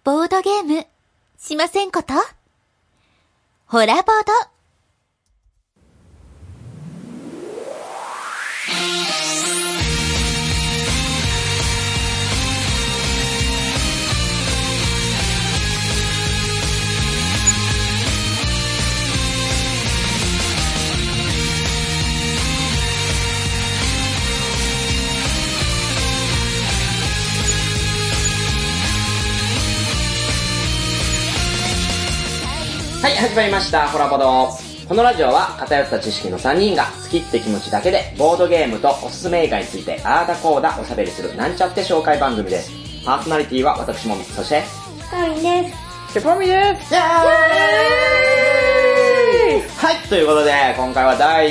ボードゲーム、しませんこと？ホラボード。 はい、始まりました、ホラボド。このラジオは偏った知識の3人が好きって気持ちだけでボードゲームとおすすめ映画についてあーだこーだおしゃべりするなんちゃって紹介番組です。パーソナリティは私もみ、そしてかりんです。 シェパミです。 イェーイはい、ということで今回は第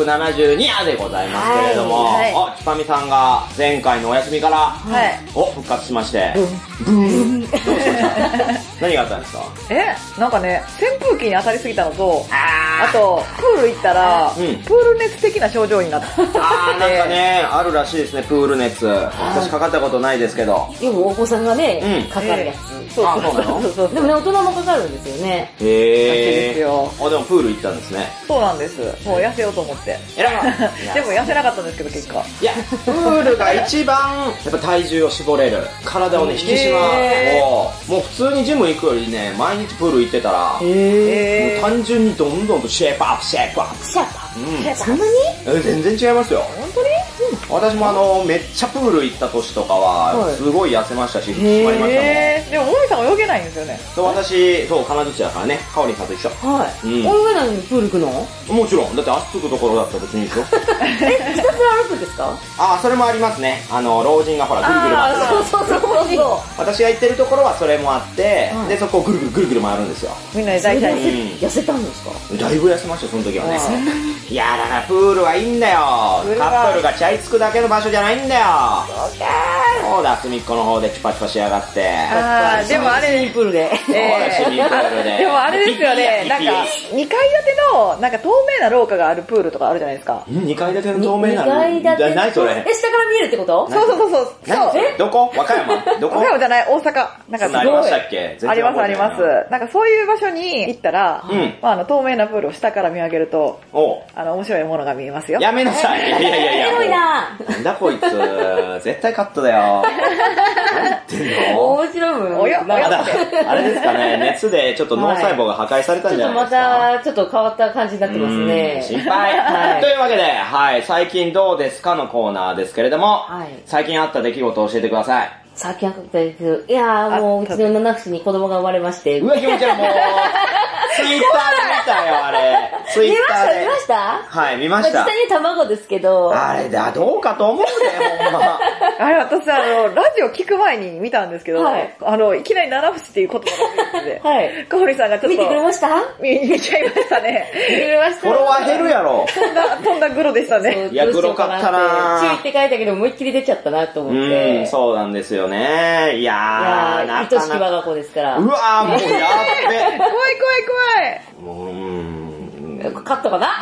272話でございますけれども、 はいお、ちぱみさんが前回のお休みから、 はい。 復活しまして、ブーンどうしました何があったんですか？ なんかね、扇風機に当たりすぎたのと、 ああと、プール行ったら、プール熱的な症状になった。 なんかね、あるらしいですね、プール熱。私かかったことないですけど。 よくお子さんがね、かかるやつ。 そうなの？ でもね、大人もかかるんですよね。 らしいですへよ。 あ、でもプール行ったんですね。 そうなんです。もう痩せようと思って。 えらい。 でも痩せなかったんですけど、結果。 いや、プールが一番、やっぱ体重を絞れる。体をね、引き締まる。もう普通にジム行くよりね、毎日プール行ってたら、もう単純にどんどんとシェイプアップ。 シャーパー。そんなに？ 全然違いますよ。 本当に？ 私もめっちゃプール行った年とかは、すごい痩せましたし、引き締まりましたもん。 でも、もみさん泳げないんですよね。 私、金槌だからね、かおりんさんと一緒。 はい。泳げないのにプール行くの？ もちろん、だって足つくところだったら別にいいでしょ。 ひたすら歩くんですか？ それもありますね。老人がほら、ぐるぐる回る。 そう。 私が行ってるところはそれもあって、で、そこをぐるぐる回るんですよ。 みんなで大体に。 痩せたんですか？ だいぶ痩せました、その時はね。いやだからプールはいいんだよ。カップルがチャイつくだけの場所じゃないんだよ。そうだ、隅っこの方でチュパチュパしやがって。 でもあれ、 スイミングプールで。 そうだ、市民プールで。 でもあれですよね、なんか、2階建ての、なんか透明な廊下があるプールとかあるじゃないですか。 2階建ての透明な 2階建て。 何それ？ 下から見えるってこと？ そう。 どこ？和歌山？どこ？ 和歌山じゃない、大阪。なんかすごい。 ありましたっけ？ ありますあります。なんかそういう場所に行ったら、透明なプールを下から見上げると、面白いものが見えますよ。 やめなさい。いや。 エロいな。 なんだこいつ。絶対カットだよ。何言ってんの？ 面白いもん。 おやあれですかね、熱でちょっと脳細胞が破壊されたんじゃないですか？ ちょっと変わった感じになってますね。 心配。というわけで、最近どうですかのコーナーですけれども、最近あった出来事を教えてください。 最近あった出来事。いやーもううちの七節に子供が生まれまして。 うわ、気持ち悪い、もう。ツイッターで見たよ、あれ。ツイッターで。 見ました？ はい、見ました。 実際に卵ですけど。 あれだ、どうかと思うね、ほんま。 あれ、私ラジオ聞く前に見たんですけど、いきなり七節っていう言葉が出てて、かほりさんがちょっと。 見てくれました？ 見ちゃいましたね。 見てくれました。 フォロワー減るやろ。 とんだグロでしたね。 いや、グロかったな注意って書いたけど、思いっきり出ちゃったなと思って。 そうなんですよね。いやー、 愛しき我が子ですから。 うわー、もうやっべ。怖い。 カットかな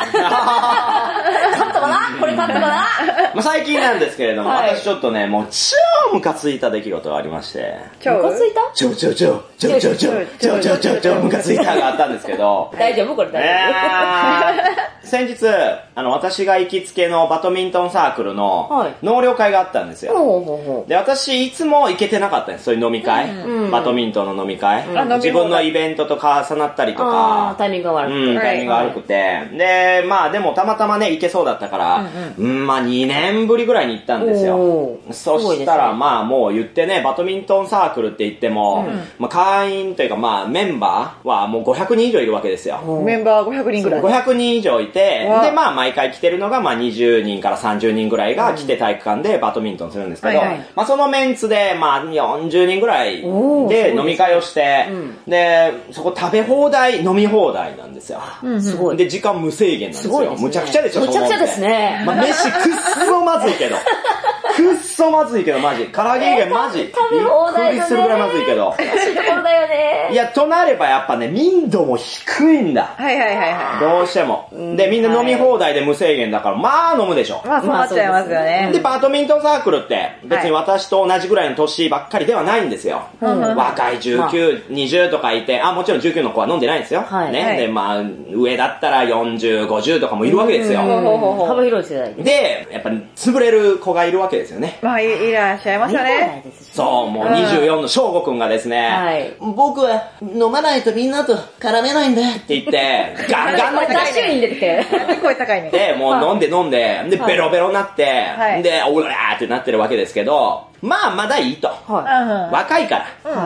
これカットかな最近なんですけれども、私ちょっとね、もう超ムカついた出来事がありまして。 ムカついた？ 超ムカついたがあったんですけど。 大丈夫？これ大丈夫？先日、私が行きつけのバドミントンサークルの納涼会があったんですよ。で、私いつも行けてなかったんです、そういう飲み会。バドミントンの飲み会。自分のイベントと重なったりとか。 タイミングが悪くて。 タイミングが悪くて。で、でもたまたまね、行けそうだったから、2年ぶりぐらいに行ったんですよ。そしたら、もう言ってね、バドミントンサークルって言っても、会員というか、メンバーはもう500人以上いるわけですよ。 メンバー500人ぐらい。 500人以上いて、で、毎回来てるのが、20人から30人ぐらいが来て体育館でバドミントンするんですけど、そのメンツで、40人ぐらいで飲み会をして、で、そこ食べ放題、飲み放題なんですよ。 すごい。 で、時間無制限なんですよ。むちゃくちゃでしょ、 むちゃくちゃですね。 飯くっそまずいけど。 くっそまずいけど、マジ。唐揚げ以外マジ。 食べ放題びっくりするぐらいまずいけど。 美味しいところだよね。 いや、となればやっぱね、民度も低いんだ。 はいはいはいはどうしても。で、みんな飲み放題で無制限だから、まあ飲むでしょ。 い。まあそうなっちゃいますよね。 で、バドミントンサークルって、別に私と同じぐらいの年ばっかりではないんですよ。若い19、20とかいて、もちろん19の子は飲んでないんですよ。ね。で、まあ、上だったら40、50とかもいるわけですよ。 幅広い世代で、やっぱ潰れる子がいるわけですよね。 まあいらっしゃいますよね。 そう、もう24の翔吾くんがですね、僕は飲まないとみんなと絡めないんだって言って、ガンガン飲んでダッシュイン出てきて。 声高いね。 で、もう飲んで、で、ベロベロになって、で、おらーってなってるわけですけど、まあ、まだいいと。若いから。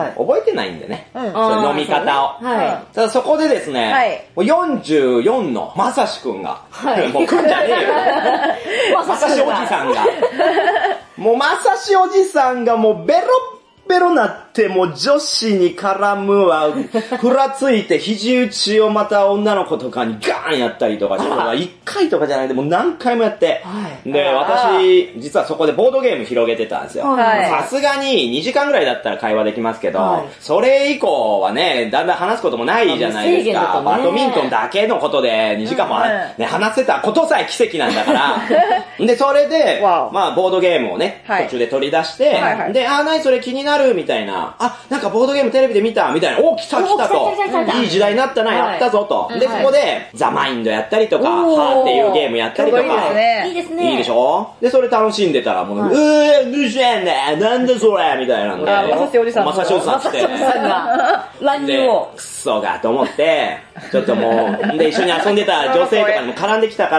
覚えてないんでね。飲み方を。ただそこでですね、44のまさしくんが、もうくんじゃねえよ。まさしおじさんが。もうまさしおじさんがもうベロベロなってもう女子に絡むわ、ふらついて肘打ちをまた女の子とかにガーンやったりとかして、1回とかじゃないでもう何回もやって、で、私、実はそこでボードゲーム広げてたんですよ。さすがに2時間ぐらいだったら会話できますけど、それ以降はね、だんだん話すこともないじゃないですか。バドミントンだけのことで2時間も話せたことさえ奇跡なんだから。で、それで、まあ、ボードゲームをね、途中で取り出して、で、何それ気になるみたいな、なんかボードゲームテレビで見たみたいな、来たと。いい時代になったな、やったぞと。で、ここで、ザ・マインドやったりとか、はーっていうゲームやったりとか。 いいですね。 いいでしょ？で、それ楽しんでたら、もう、どうしてんだよ、なんだそれみたいなんで。 まさしおじさん。 まさしおじさん来て。 乱入を。 クソがと思って、ちょっともう、で、一緒に遊んでた女性とかにも絡んできたから、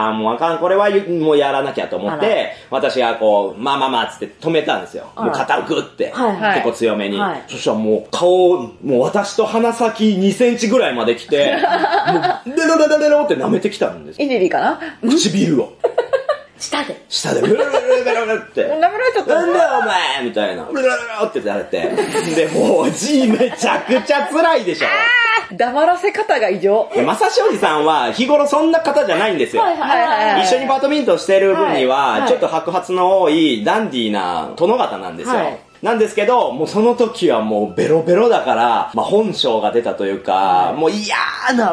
もうあかん、これはもうやらなきゃと思って、私がこう、まあつって止めたんですよ。もう肩をグって、結構強めに。そしたらもう顔、もう私と鼻先2センチぐらいまで来て、もう、ベロベロベロって舐めてきたんですよ。 いじりかな？ 唇を。 下で。 ベロベロベロベロって。 舐められちゃった。 なんだよお前みたいな。ベロベロベロってやられて。で、もう、G めちゃくちゃ辛いでしょ。 黙らせ方が異常。 まさしおじさんは日頃そんな方じゃないんですよ。一緒にバドミントンしてる分には、ちょっと白髪の多いダンディーな殿方なんですよ。なんですけど、もうその時はもうベロベロだから、まあ本性が出たというか、もう嫌な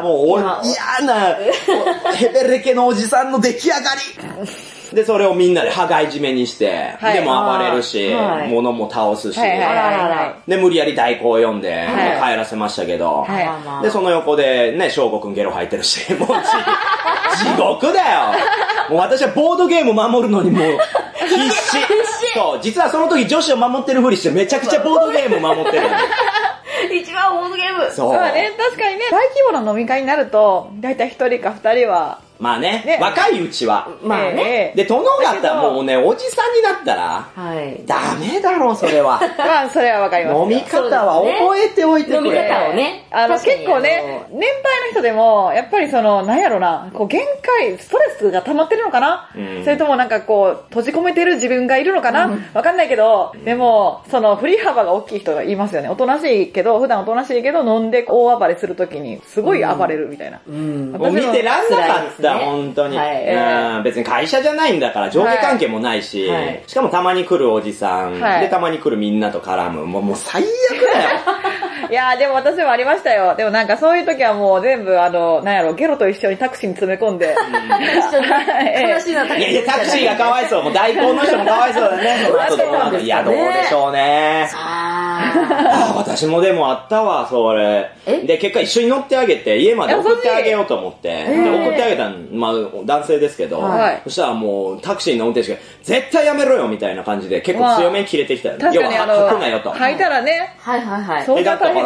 ヘベレケのおじさんの出来上がり。で、それをみんなで羽交い締めにして、でも暴れるし、物も倒すし、で、無理やり代行を呼んで、帰らせましたけど、で、その横でね、翔吾くんゲロ吐いてるし、もう地獄だよ。もう私はボードゲーム守るのにもう必死。そう、実はその時女子を守ってるふりしてめちゃくちゃボードゲーム守ってる。 一番ボードゲーム。 そう。 まあね、確かにね、大規模な飲み会になると、だいたい1人か2人は、 まあね、若いうちは。 まあね。 で、殿方もうね、おじさんになったら、ダメだろ、それは。 まあ、それはわかります。 飲み方は覚えておいてくれ。 飲み方をね。 結構ね、年配の人でも、やっぱりなんやろな、こう、限界、ストレスが溜まってるのかな、それともなんかこう、閉じ込めてる自分がいるのかな、わかんないけど、でも、振り幅が大きい人がいますよね。おとなしいけど、普段おとなしいけど、飲んで大暴れするときに、すごい暴れるみたいな。 もう見てらんなかった、本当に。別に会社じゃないんだから上下関係もないし、しかもたまに来るおじさん、でたまに来るみんなと絡む。もう最悪だよ。 いやーでも私もありましたよ。でもなんかそういう時はもう全部なんやろ、ゲロと一緒にタクシーに詰め込んで。 悲しいな。 いやタクシーがかわいそう。もう代行の人もかわいそうだね。いや、どうでしょうね。私もでもあったわ、それ。で、結果一緒に乗ってあげて、家まで送ってあげようと思って。で、送ってあげたん、まあ、男性ですけど、そしたらもう、タクシーの運転手が、絶対やめろよみたいな感じで、結構強めに切れてきたよね。 要は、 吐くなよと。 吐いたらね。 そうだったから、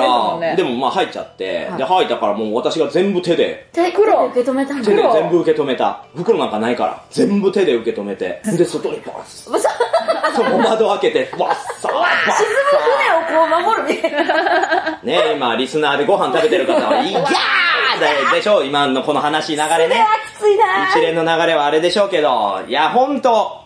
でもまあ吐いちゃって、で、吐いたからもう私が全部手で。 手で受け止めたんだ。 手で全部受け止めた。袋なんかないから、全部手で受け止めて、で、外にバッそう、窓開けて、わっさー、わっさー。 沈む船をこう守るみたいな。 ね、今、リスナーでご飯食べてる方は、ギャーでしょ今のこの話流れね。 それはきついな。 一連の流れはあれでしょうけど、いや、ほんと、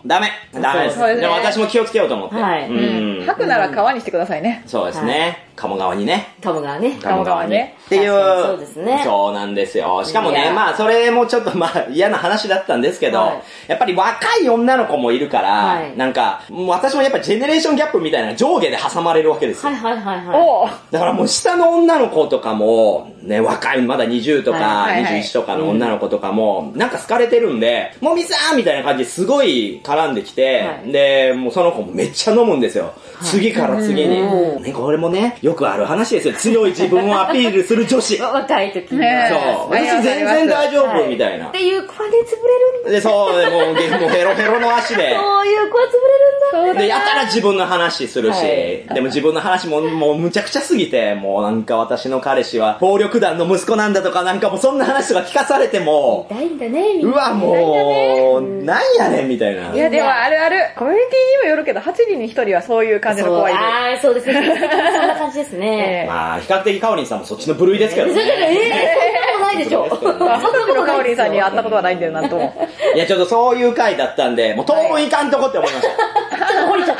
ダメです。 そうですねでも私も気をつけようと思って。 はい。 吐くなら川にしてくださいね。 そうですね。鴨川にね。 鴨川ね。 鴨川ね。 っていう。 そうですね。 そうなんですよ。しかもね、まあそれもちょっとまあ嫌な話だったんですけど、やっぱり若い女の子もいるから、なんか、私もやっぱジェネレーションギャップみたいな上下で挟まれるわけですよ。 はいはいはいはい。 だからもう下の女の子とかも、ね、若い、まだ20とか21とかの女の子とかも、なんか好かれてるんで、もみさんみたいな感じですごい絡んできて、で、もうその子もめっちゃ飲むんですよ。次から次に。ね、これもね、よくある話ですよ。強い自分をアピールする女子。 若い時に。 そう。私全然大丈夫みたいな。 っていう子はね、潰れるんだ。 で、そう、もうヘロヘロの足で。 そういう子は潰れるんだ。 で、やたら自分の話するし、でも自分の話ももうむちゃくちゃすぎて、もうなんか私の彼氏は暴力団の息子なんだとかなんかもうそんな話とか聞かされても、 痛いんだね、みんな。 うわ、もう、なんやねんみたいな。 いや、でもあるある。コミュニティにもよるけど、8人に1人はそういう感じの子はいる。 ああ、そうですね。そんな感じですね。 まあ、比較的カオリンさんもそっちの部類ですけどね。 そんなことないでしょ。 そんなことカオリンさんに会ったことはないんだよ、なんとも。 いや、ちょっとそういう回だったんで、もう当分いかんとこって思いました。 ちょっと掘りちゃった。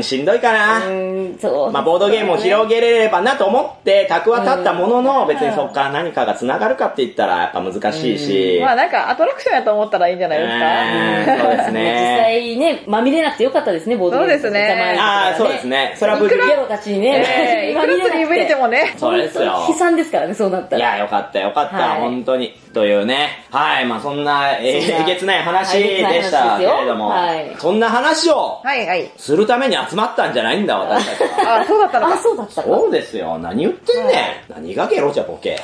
しんどいかな。 そう。 まあ、ボードゲームを広げれればなと思って、卓は立ったものの、別にそっから何かが繋がるかって言ったら、やっぱ難しいし。 まあなんか、アトラクションやと思ったらいいんじゃないですか。 そうですね。 実際ね、まみれなくてよかったですね、ボードゲーム。 そうですね。 ああ、そうですね。それは無事ゲロたちにね。 いくらすり見てもね。 そうですよ。 悲惨ですからね、そうなったら。 いや、よかったよかった、本当に。というね。はい、まあそんなえげつない話でしたけれども、そんな話をするために集まったんじゃないんだ、私たちは。 あ、そうだったのか。 あ、そうだったか。 そうですよ。何言ってんねん。何がゲロじゃボケ。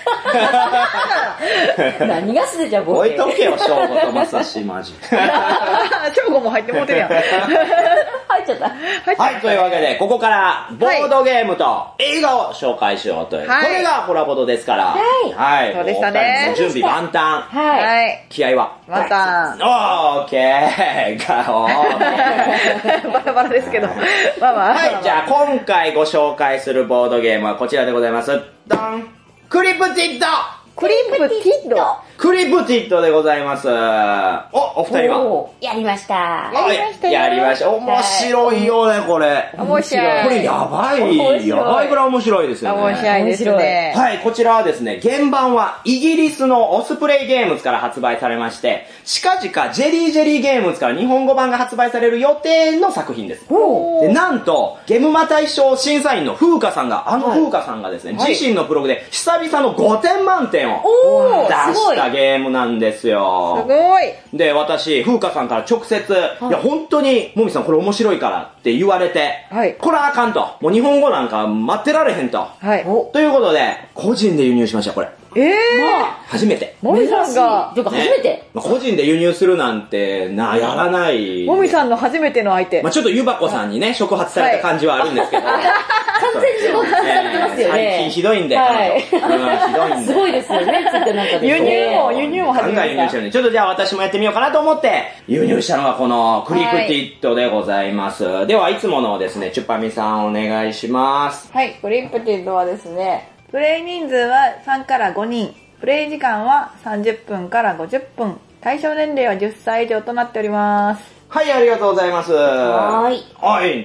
何がすでじゃボケ。 置いとけよ、翔吾とまさし、マジ。 翔吾も入ってもうてるやん。 入っちゃった。 はい、というわけで、ここからボードゲームと映画を紹介しようという。これがコラボドですから。はい。 そうでしたね。 準備万端。 はい。 気合は万端。 オーケー。 バラバラですけど。まあまあ。 はい、じゃあ今回ご紹介するボードゲームはこちらでございます。ドンクリプティッドクリプティッドクリプティッドでございます。お二人はやりました。 やりました。面白いよね、これ。 面白い。 これやばい。やばいぐらい面白いですよね。 面白いですね。 はい、こちらはですね、原版はイギリスのオスプレイゲームズから発売されまして、近々ジェリーゲームズから日本語版が発売される予定の作品です。で、なんと、ゲムマ大賞審査員の風花さんが、風花さんがですね、自身のブログで久々の5点満点を出したゲームなんですよ。 すごい。 で、私、風花さんから直接、いや、本当に、もみさんこれ面白いからって言われて、これはあかんと。もう日本語なんか待ってられへんと。ということで、個人で輸入しました、これ。初めて。 もみさんが、 初めて。 個人で輸入するなんて、やらない。 もみさんの初めての相手。 ちょっとゆばこさんにね、触発された感じはあるんですけど。完全に触発されてますよね。 最近ひどいんで、ひどいんで。 すごいですよね、つってなんか輸入も初めて。 輸入してるんで、ちょっとじゃあ私もやってみようかなと思って、輸入したのがこのクリプティッドでございます。では、いつものですね、チュッパミさんお願いします。 はい、クリプティッドはですね、プレイ人数は3から5人。プレイ時間は30分から50分。対象年齢は10歳以上となっております。 はい、ありがとうございます。 はい、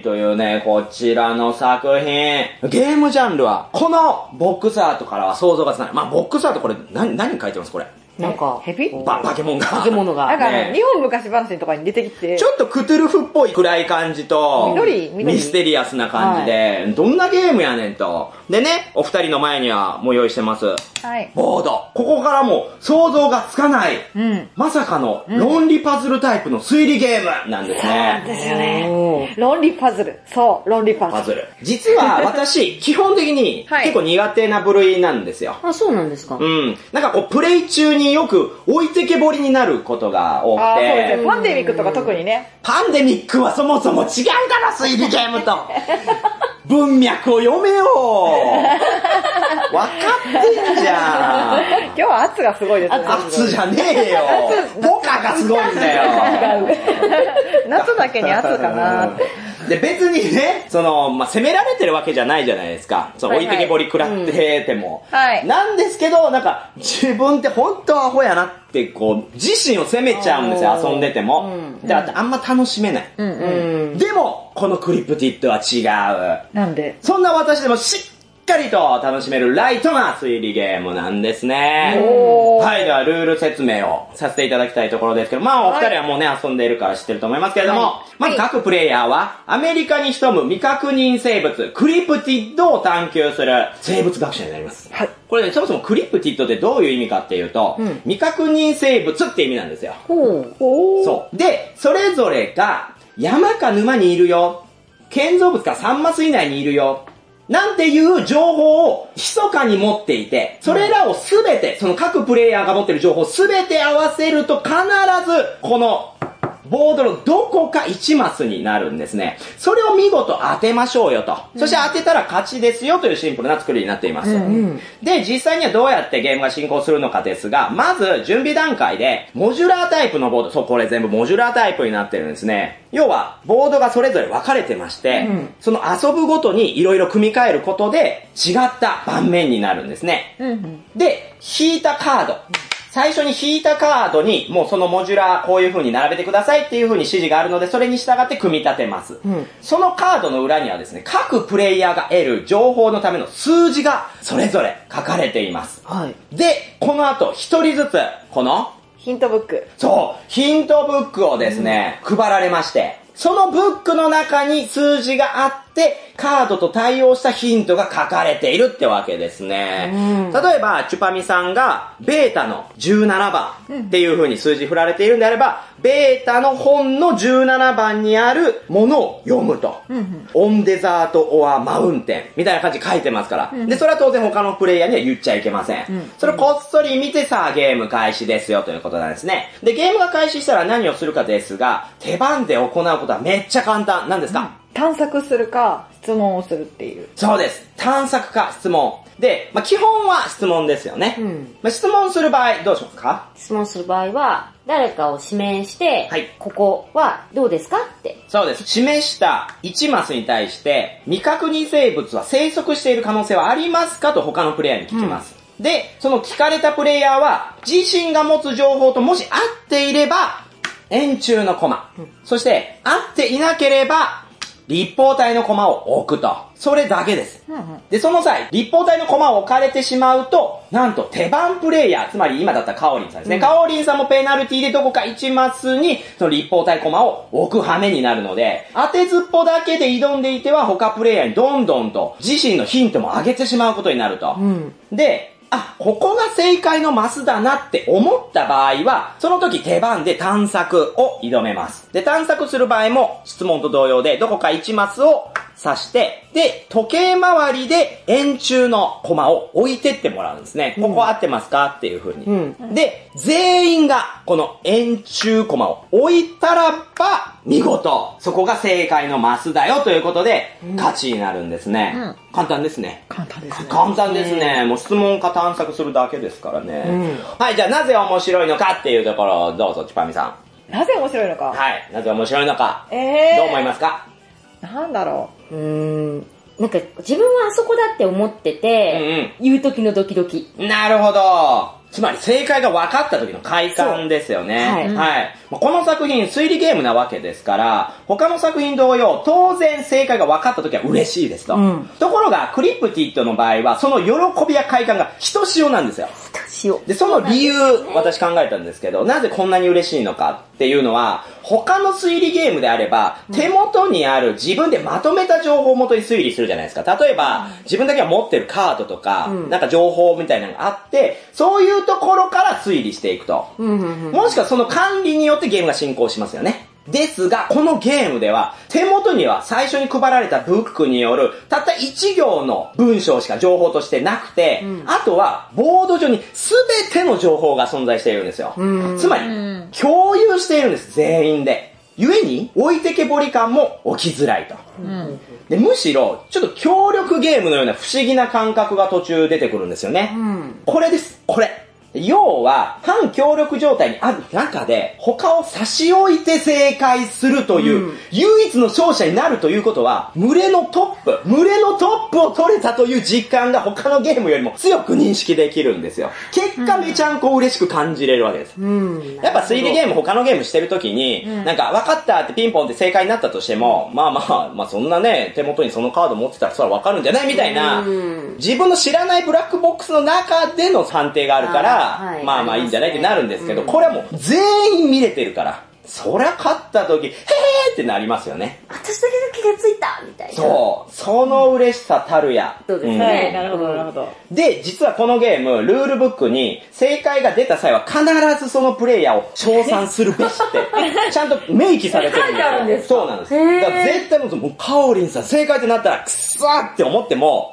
というね、こちらの作品。ゲームジャンルは、このボックスアートからは想像がつかない。まあ、ボックスアートこれ、何書いてますこれ。 なんか、 ヘビバケモンが。 バケモノが。 なんか日本昔話とかに出てきて。 ちょっとクトゥルフっぽい暗い感じと、ミステリアスな感じで、どんなゲームやねんと。でね、お二人の前にはもう用意してます。ボード。ここからも想像がつかない。まさかの論理パズルタイプの推理ゲームなんですね。 そうですよね。論理パズル。そう、論理パズル。 実は私、基本的に結構苦手な部類なんですよ。 あ、そうなんですか。 なんかこう、プレイ中によく置いてけぼりになることが多くて。 そうですね。パンデミックとか特にね。 パンデミックはそもそも違うだろ、推理ゲームと。文脈を読めよー。わかってんじゃん。 今日は圧がすごいですね。 圧じゃねえよ。ポカがすごいんだよ。 夏だけに圧かなって。 で、別にね、責められてるわけじゃないじゃないですか。置いてけぼり食らってても。 はい。 なんですけど、なんか、自分って本当はアホやなって、自身を責めちゃうんですよ、遊んでても。だってあんま楽しめない。でも、このクリプティッドは違う。 なんで？ そんな私でもしっかりと楽しめるライトな推理ゲームなんですね。はい、ではルール説明をさせていただきたいところですけど、お二人はもうね、遊んでいるから知ってると思いますけれども、まず各プレイヤーはアメリカに潜む未確認生物、クリプティッドを探求する生物学者になります。はい。これね、そもそもクリプティッドってどういう意味かっていうと、未確認生物って意味なんですよ。そう。で、それぞれが山か沼にいるよ、建造物か3マス以内にいるよ、なんていう情報を密かに持っていて、それらをすべて、その各プレイヤーが持っている情報をすべて合わせると必ず、このボードのどこか1マスになるんですね。それを見事当てましょうよと。そして当てたら勝ちですよというシンプルな作りになっています。で、実際にはどうやってゲームが進行するのかですが、まず準備段階で、モジュラータイプのボード、そう、これ全部モジュラータイプになってるんですね。要は、ボードがそれぞれ分かれてまして、その遊ぶごとに色々組み替えることで違った盤面になるんですね。で、引いたカード。最初に引いたカードに、もうそのモジュラーこういう風に並べてくださいっていう風に指示があるので、それに従って組み立てます。そのカードの裏にはですね、各プレイヤーが得る情報のための数字がそれぞれ書かれています。で、この後一人ずつ、このヒントブック。 そう、ヒントブックをですね、配られまして、そのブックの中に数字があって、カードと対応したヒントが書かれているってわけですね。例えば、チュパミさんが、ベータの17番っていう風に数字振られているんであれば、ベータの本の17番にあるものを読むと。オンデザートオアマウンテンみたいな感じで書いてますから。で、それは当然他のプレイヤーには言っちゃいけません。それをこっそり見てさあゲーム開始ですよということなんですね。で、ゲームが開始したら何をするかですが、手番で行うことはめっちゃ簡単なんですか？ 探索するか、質問をするっていう。 そうです。探索か質問。で、基本は質問ですよね。質問する場合、どうしますか？ 質問する場合は、誰かを指名して、ここはどうですかって。 そうです。示した1マスに対して、未確認生物は生息している可能性はありますかと他のプレイヤーに聞きます。で、その聞かれたプレイヤーは、自身が持つ情報ともし合っていれば、円柱のコマ。そして、合っていなければ、立方体のコマを置くと。それだけです。で、その際、立方体のコマを置かれてしまうと、なんと手番プレイヤー、つまり今だったらカオリンさんですね。カオリンさんもペナルティでどこか1マスに、その立方体コマを置く羽目になるので、当てずっぽだけで挑んでいては他プレイヤーにどんどんと自身のヒントも上げてしまうことになると。で、ここが正解のマスだなって思った場合は、その時手番で探索を挑めます。で、探索する場合も質問と同様で、どこか1マスを指して、で、時計回りで円柱のコマを置いてってもらうんですね。ここ合ってますかっていう風に。で、全員がこの円柱コマを置いたらば、見事、そこが正解のマスだよということで、勝ちになるんですね。簡単ですね。 簡単ですね。 簡単ですね。もう質問か探索するだけですからね。はい、じゃあなぜ面白いのかっていうところをどうぞ、チュパミさん。なぜ面白いのか？ はい、なぜ面白いのか。どう思いますか？ なんだろう。 なんか自分はあそこだって思ってて、言う時のドキドキ。 なるほど。つまり正解が分かった時の快感ですよね。はい。この作品推理ゲームなわけですから、他の作品同様、当然正解が分かった時は嬉しいですと。ところが、クリプティッドの場合は、その喜びや快感がひとしおなんですよ。で、その理由、私考えたんですけど、なぜこんなに嬉しいのかっていうのは、他の推理ゲームであれば、手元にある自分でまとめた情報を元に推理するじゃないですか。例えば、自分だけが持ってるカードとか、なんか情報みたいなのがあって、そういうところから推理していくと。もしくはその管理によってゲームが進行しますよね。ですが、このゲームでは、手元には最初に配られたブックによる、たった1行の文章しか情報としてなくて、あとは、ボード上に全ての情報が存在しているんですよ。つまり、共有しているんです、全員で。故に、置いてけぼり感も起きづらいと。で、むしろ、ちょっと協力ゲームのような不思議な感覚が途中出てくるんですよね。これです、これ。 要は、反協力状態にある中で、他を差し置いて正解するという、唯一の勝者になるということは、群れのトップを取れたという実感が他のゲームよりも強く認識できるんですよ。結果めちゃんこ嬉しく感じれるわけです。やっぱ推理ゲーム、他のゲームしてるときに、なんか分かったってピンポンって正解になったとしても、まあそんなね、手元にそのカード持ってたらそれは分かるんじゃないみたいな、自分の知らないブラックボックスの中での判定があるから、まあいいんじゃないってなるんですけど、これはもう全員見れてるから、そりゃ勝った時、へーってなりますよね。 私だけが気がついたみたいな。 そう。その嬉しさたるや。 そうですね。 なるほど、なるほど。 で、実はこのゲーム、ルールブックに、正解が出た際は必ずそのプレイヤーを称賛するべしって、ちゃんと明記されてるんですよ。 書いてあるんですか？ そうなんです。だから絶対もう、カオリンさん正解ってなったら、くっさーって思っても、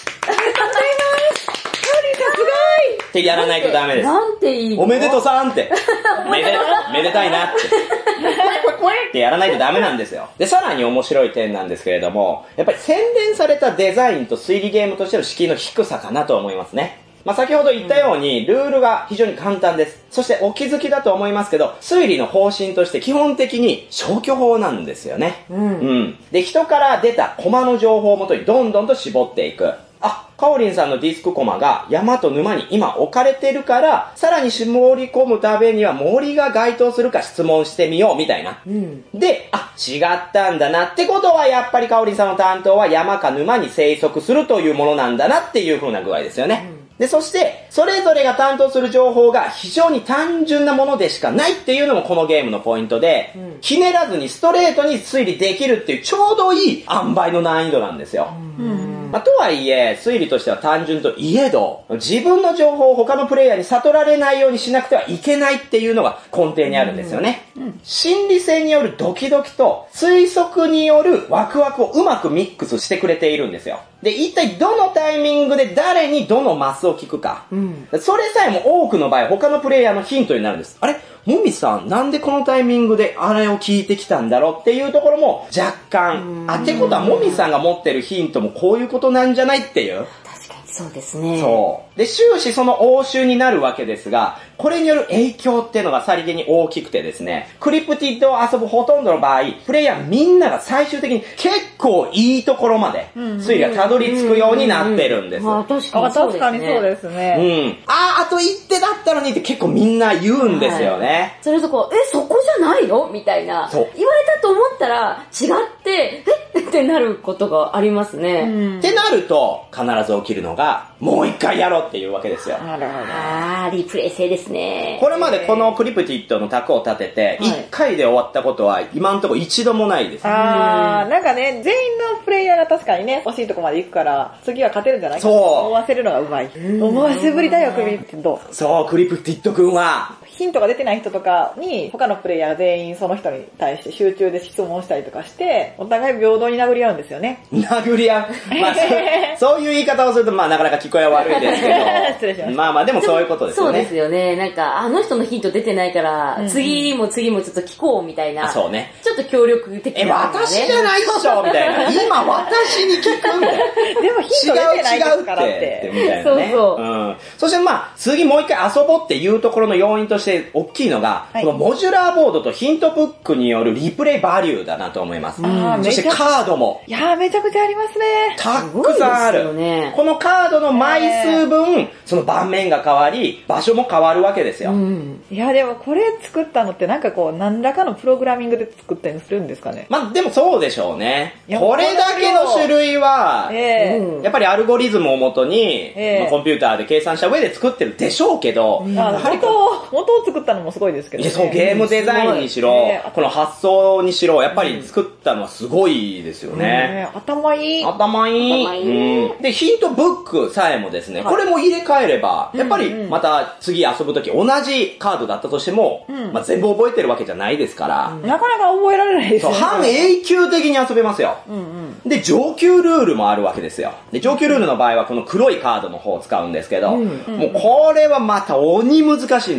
ってやらないとダメです。 なんていいの？ おめでとさんって。めでたいなって。ってやらないとダメなんですよ。で、さらに面白い点なんですけれども、やっぱり洗練されたデザインと推理ゲームとしての敷居の低さかなと思いますね。先ほど言ったように、ルールが非常に簡単です。そしてお気づきだと思いますけど、推理の方針として基本的に消去法なんですよね。で、人から出たコマの情報をもとにどんどんと絞っていく。カオリンさんのディスクコマが山と沼に今置かれてるから、さらに絞り込むためには森が該当するか質問してみようみたいな。で、違ったんだなってことはやっぱりカオリンさんの担当は山か沼に生息するというものなんだなっていう風な具合ですよね。で、そして、それぞれが担当する情報が非常に単純なものでしかないっていうのもこのゲームのポイントで、ひねらずにストレートに推理できるっていうちょうどいい塩梅の難易度なんですよ。とはいえ、推理としては単純といえど、自分の情報を他のプレイヤーに悟られないようにしなくてはいけないっていうのが根底にあるんですよね。心理性によるドキドキと推測によるワクワクをうまくミックスしてくれているんですよ。で、一体どのタイミングで誰にどのマスを聞くか。それさえも多くの場合、他のプレイヤーのヒントになるんです。あれもみさん、なんでこのタイミングであれを聞いてきたんだろうっていうところも若干。ってことは、もみさんが持ってるヒントもこういうことなんじゃないっていう。 確かにそうですね。 そう。で、終始その応酬になるわけですが、これによる影響っていうのがさりげに大きくてですね、クリプティッドを遊ぶほとんどの場合、プレイヤーみんなが最終的に結構いいところまで推理がたどり着くようになってるんです。 確かにそうですね。 あと一手だったのにって結構みんな言うんですよね。 それとそこじゃないのみたいな。言われたと思ったら違って、ってなることがありますね。 ってなると、必ず起きるのが、もう一回やろうっていうわけですよ。 リプレイ性ですね。 これまでこのクリプティッドの卓を立てて、1回で終わったことは今のところ一度もないです。 なんかね、全員のプレイヤーが確かにね、欲しいとこまで行くから、次は勝てるんじゃないかと思わせるのがうまい。思わせぶりだよ、クリプティッド。 そう、クリプティッド君は。 ヒントが出てない人とかに、他のプレイヤーが全員その人に対して集中で質問したりとかして、お互い平等に殴り合うんですよね。 殴り合う。そういう言い方をすると、なかなか聞こえは悪いですけど。 失礼しました。 でもそういうことですよね。 そうですよね。なんか、あの人のヒント出てないから、次もちょっと聞こうみたいな。 そうね。 ちょっと協力的な、 私じゃないっしょみたいな。今私に聞くみたいな。 でもヒント出てないですからって。 みたいなね。そして次もう一回遊ぼうっていうところの要因として大きいのが、このモジュラーボードとヒントブックによるリプレイバリューだなと思います。そしてカードも。 いやー、めちゃくちゃありますね。 たくさんある。このカードの枚数分、その盤面が変わり、場所も変わるわけですよ。 いや、でもこれ作ったのってなんか何らかのプログラミングで作ったりするんですかね。 でもそうでしょうね。これだけの種類は、やっぱりアルゴリズムをもとに、コンピューターで計算した上で作ってるでしょうけど、 元を作ったのもすごいですけどね。 そう、ゲームデザインにしろ、この発想にしろ、やっぱり作ったのはすごいですよね。 頭いい。 で、ヒントブックさえもですね、これも入れ替えれば、やっぱりまた次遊ぶとき同じカードだったとしても、全部覚えてるわけじゃないですから、 なかなか覚えられないですよね。 半永久的に遊べますよ。で、上級ルールもあるわけですよ。で、上級ルールの場合はこの黒いカードの方を使うんですけど、もうこれはまた鬼難しいんで、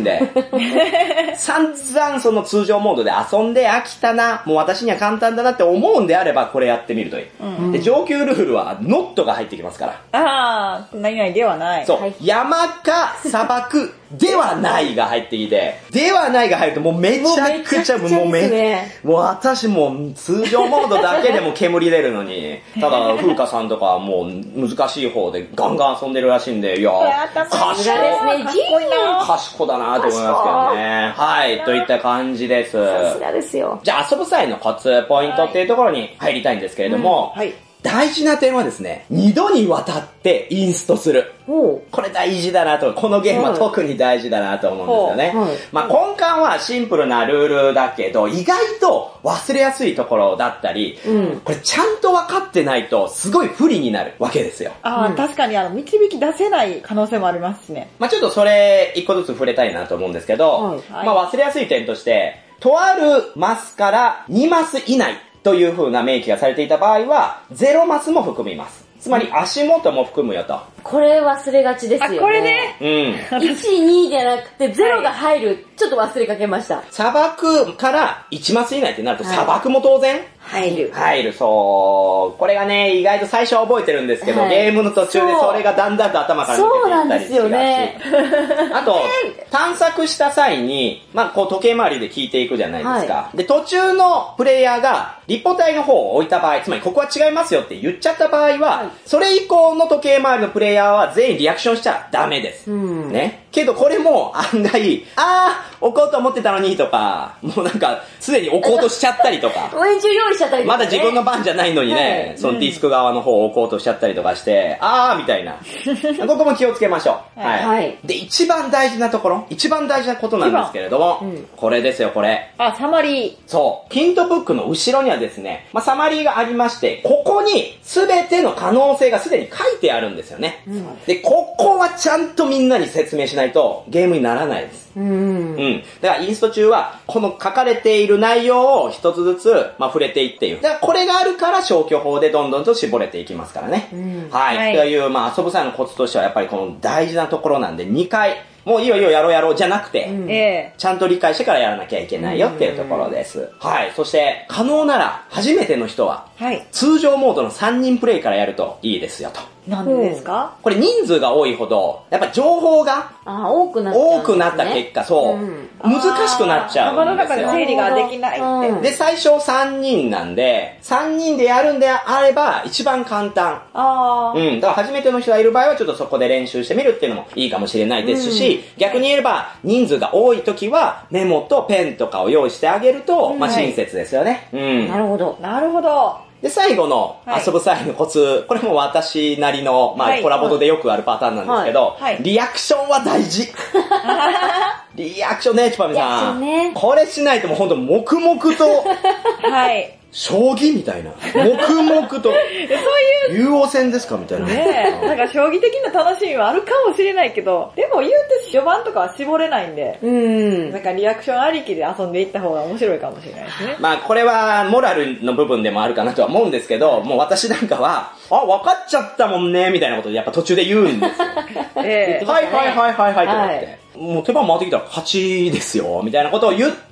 散々その通常モードで遊んで飽きたな、もう私には簡単だなって思うんであれば、これやってみるといい。で、上級ルールはノットが入ってきますから。 あー、何々ではない。 そう、山か砂漠ではないが入ってきて、ではないが入るともうめちゃくちゃ、もう私もう通常モードだけでも煙出るのに、ただ、風花さんとかはもう難しい方でガンガン遊んでるらしいんで、いや賢だなと思いますけどね。はい、といった感じです。 さすがですよ。 じゃあ遊ぶ際のコツ、ポイントっていうところに入りたいんですけれども、 はい。 大事な点はですね、2度にわたってインストする。これ大事だなと、このゲームは特に大事だなと思うんですよね。まあ根幹はシンプルなルールだけど、意外と忘れやすいところだったり、これちゃんと分かってないとすごい不利になるわけですよ。 確かに導き出せない可能性もありますしね。 まあちょっとそれ一個ずつ触れたいなと思うんですけど、まあ忘れやすい点として、とあるマスから2マス以内という風な明記がされていた場合は、0マスも含みます。つまり足元も含むよと。 これ忘れがちですよね。 これね。 1、2じゃなくて0が入る。ちょっと忘れかけました。 砂漠から1マス以内ってなると砂漠も当然入る。そう。これがね、意外と最初は覚えてるんですけど、ゲームの途中でそれがだんだんと頭から抜けていったりしそうなんですよね。 あと、探索した際に、まあこう時計回りで聞いていくじゃないですか。で、途中のプレイヤーが立方体の方を置いた場合、つまりここは違いますよって言っちゃった場合は、それ以降の時計回りのプレイヤーは全員リアクションしちゃダメです。ね。けどこれも案外、置こうと思ってたのにとか、もうなんか、すでに置こうとしちゃったりとか。 応援中用意しちゃったりとか、 まだ自分の番じゃないのにね、そのディスク側の方を置こうとしちゃったりとかして、みたいな。ここも気をつけましょう。はい。で、一番大事なところ、一番大事なことなんですけれども、これですよ、これ。 サマリー。 そう。ヒントブックの後ろにはですね、まあ、サマリーがありまして、ここに全ての可能性がすでに書いてあるんですよね。で、ここはちゃんとみんなに説明しないとゲームにならないです。だからインスト中は、この書かれている内容を一つずつ、まあ、触れていっている。だからこれがあるから消去法でどんどんと絞れていきますからね。はい。という、まあ、遊ぶ際のコツとしてはやっぱりこの大事なところなんで、2回、もういいよいいよやろうじゃなくて、ちゃんと理解してからやらなきゃいけないよっていうところです。はい。そして、可能なら、初めての人は、通常モードの3人プレイからやるといいですよと。 なんでですか？ これ人数が多いほど、やっぱ情報が多くなった結果、そう、難しくなっちゃうんですよ。 頭の中で整理ができないって。 で、最初3人なんで、3人でやるんであれば、一番簡単。だから初めての人がいる場合は、ちょっとそこで練習してみるっていうのもいいかもしれないですし、逆に言えば、人数が多い時は、メモとペンとかを用意してあげると、まあ親切ですよね。 なるほど。 なるほど。 で、最後の遊ぶ際のコツ、これも私なりの、まあ、コラボでよくあるパターンなんですけど、リアクションは大事。リアクションね、ちぱみさん。これしないともうほんと黙々と、将棋みたいな。黙々と。そういう。竜王戦ですかみたいな。 なんか将棋的な楽しみはあるかもしれないけど、でも言うて序盤とかは絞れないんで、なんかリアクションありきで遊んでいった方が面白いかもしれないですね。 まあこれはモラルの部分でもあるかなとは思うんですけど、もう私なんかは、分かっちゃったもんね、みたいなことでやっぱ途中で言うんですよ。はいってなって。もう手番回ってきたら勝ちですよ、みたいなことを言って、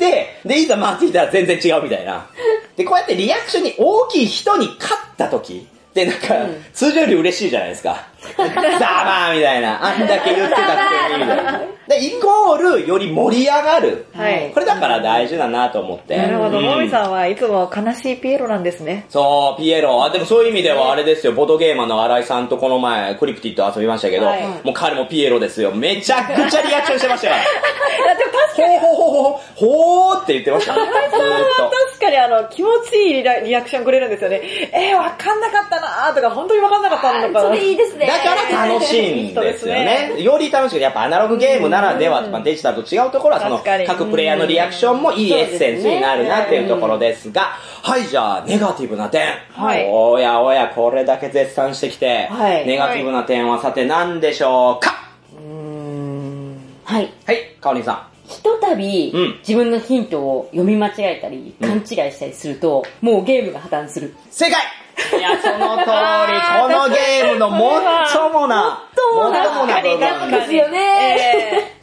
で、いざ回ってきたら全然違うみたいな。で、こうやってリアクションに大きい人に勝った時ってなんか、通常より嬉しいじゃないですか。ざまーみたいな。あんだけ言ってたくせにみたいな。で、イコールより盛り上がる。これだから大事だなと思って。 なるほど。もみさんはいつも悲しいピエロなんですね。 そう、ピエロ。でもそういう意味ではあれですよ、ボードゲーマーの新井さんとこの前、クリプティと遊びましたけど、もう彼もピエロですよ。めちゃくちゃリアクションしてましたから。 でも確かに。 ほーって言ってました。 確かに気持ちいいリアクションくれるんですよね。わかんなかったなーとか、本当にわかんなかったのかな。 それいいですね。 だから楽しいんですよね。より楽しく、やっぱアナログゲームならでは、デジタルと違うところは、その各プレイヤーのリアクションもいいエッセンスになるなっていうところですが、はい、じゃあ、ネガティブな点。おや、これだけ絶賛してきて、ネガティブな点はさて何でしょうか？ はい、 かおりんさん。 ひとたび、自分のヒントを読み間違えたり、勘違いしたりすると、もうゲームが破綻する。 正解！いや、その通り、このゲームのもっともな部分ですよね。 ゲ